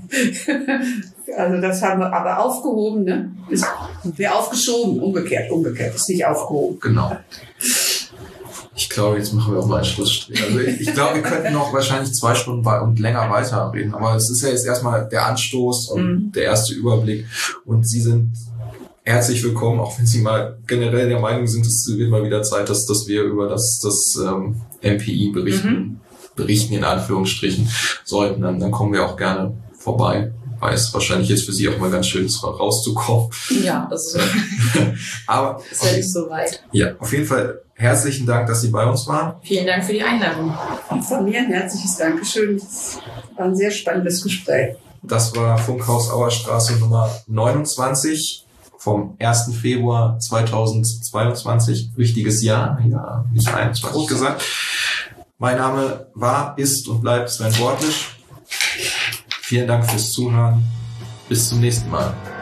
also das haben wir aber aufgehoben, ne? Ist, wir aufgeschoben, umgekehrt, umgekehrt, ist nicht aufgehoben. Genau. Ich glaube, jetzt machen wir auch mal einen Schlussstrich. Also ich, ich glaube, wir könnten noch wahrscheinlich zwei Stunden und länger weiterreden, aber es ist ja jetzt erstmal der Anstoß und mhm. der erste Überblick und Sie sind herzlich willkommen, auch wenn Sie mal generell der Meinung sind, es wird mal wieder Zeit, dass, dass wir über das, das ähm, M P I berichten, mhm. berichten in Anführungsstrichen sollten, dann, dann kommen wir auch gerne vorbei, weil es wahrscheinlich jetzt für Sie auch mal ganz schön ist, rauszukommen. Ja, also aber ist ja nicht so weit. Ja, auf jeden Fall herzlichen Dank, dass Sie bei uns waren. Vielen Dank für die Einladung. Von mir ein herzliches Dankeschön. Es war ein sehr spannendes Gespräch. Das war Funkhaus Auerstraße Nummer neunundzwanzig. Vom ersten Februar zweitausendzweiundzwanzig, wichtiges Jahr, ja, nicht einundzwanzig gesagt. Mein Name war, ist und bleibt Sven Bortlisch. Vielen Dank fürs Zuhören. Bis zum nächsten Mal.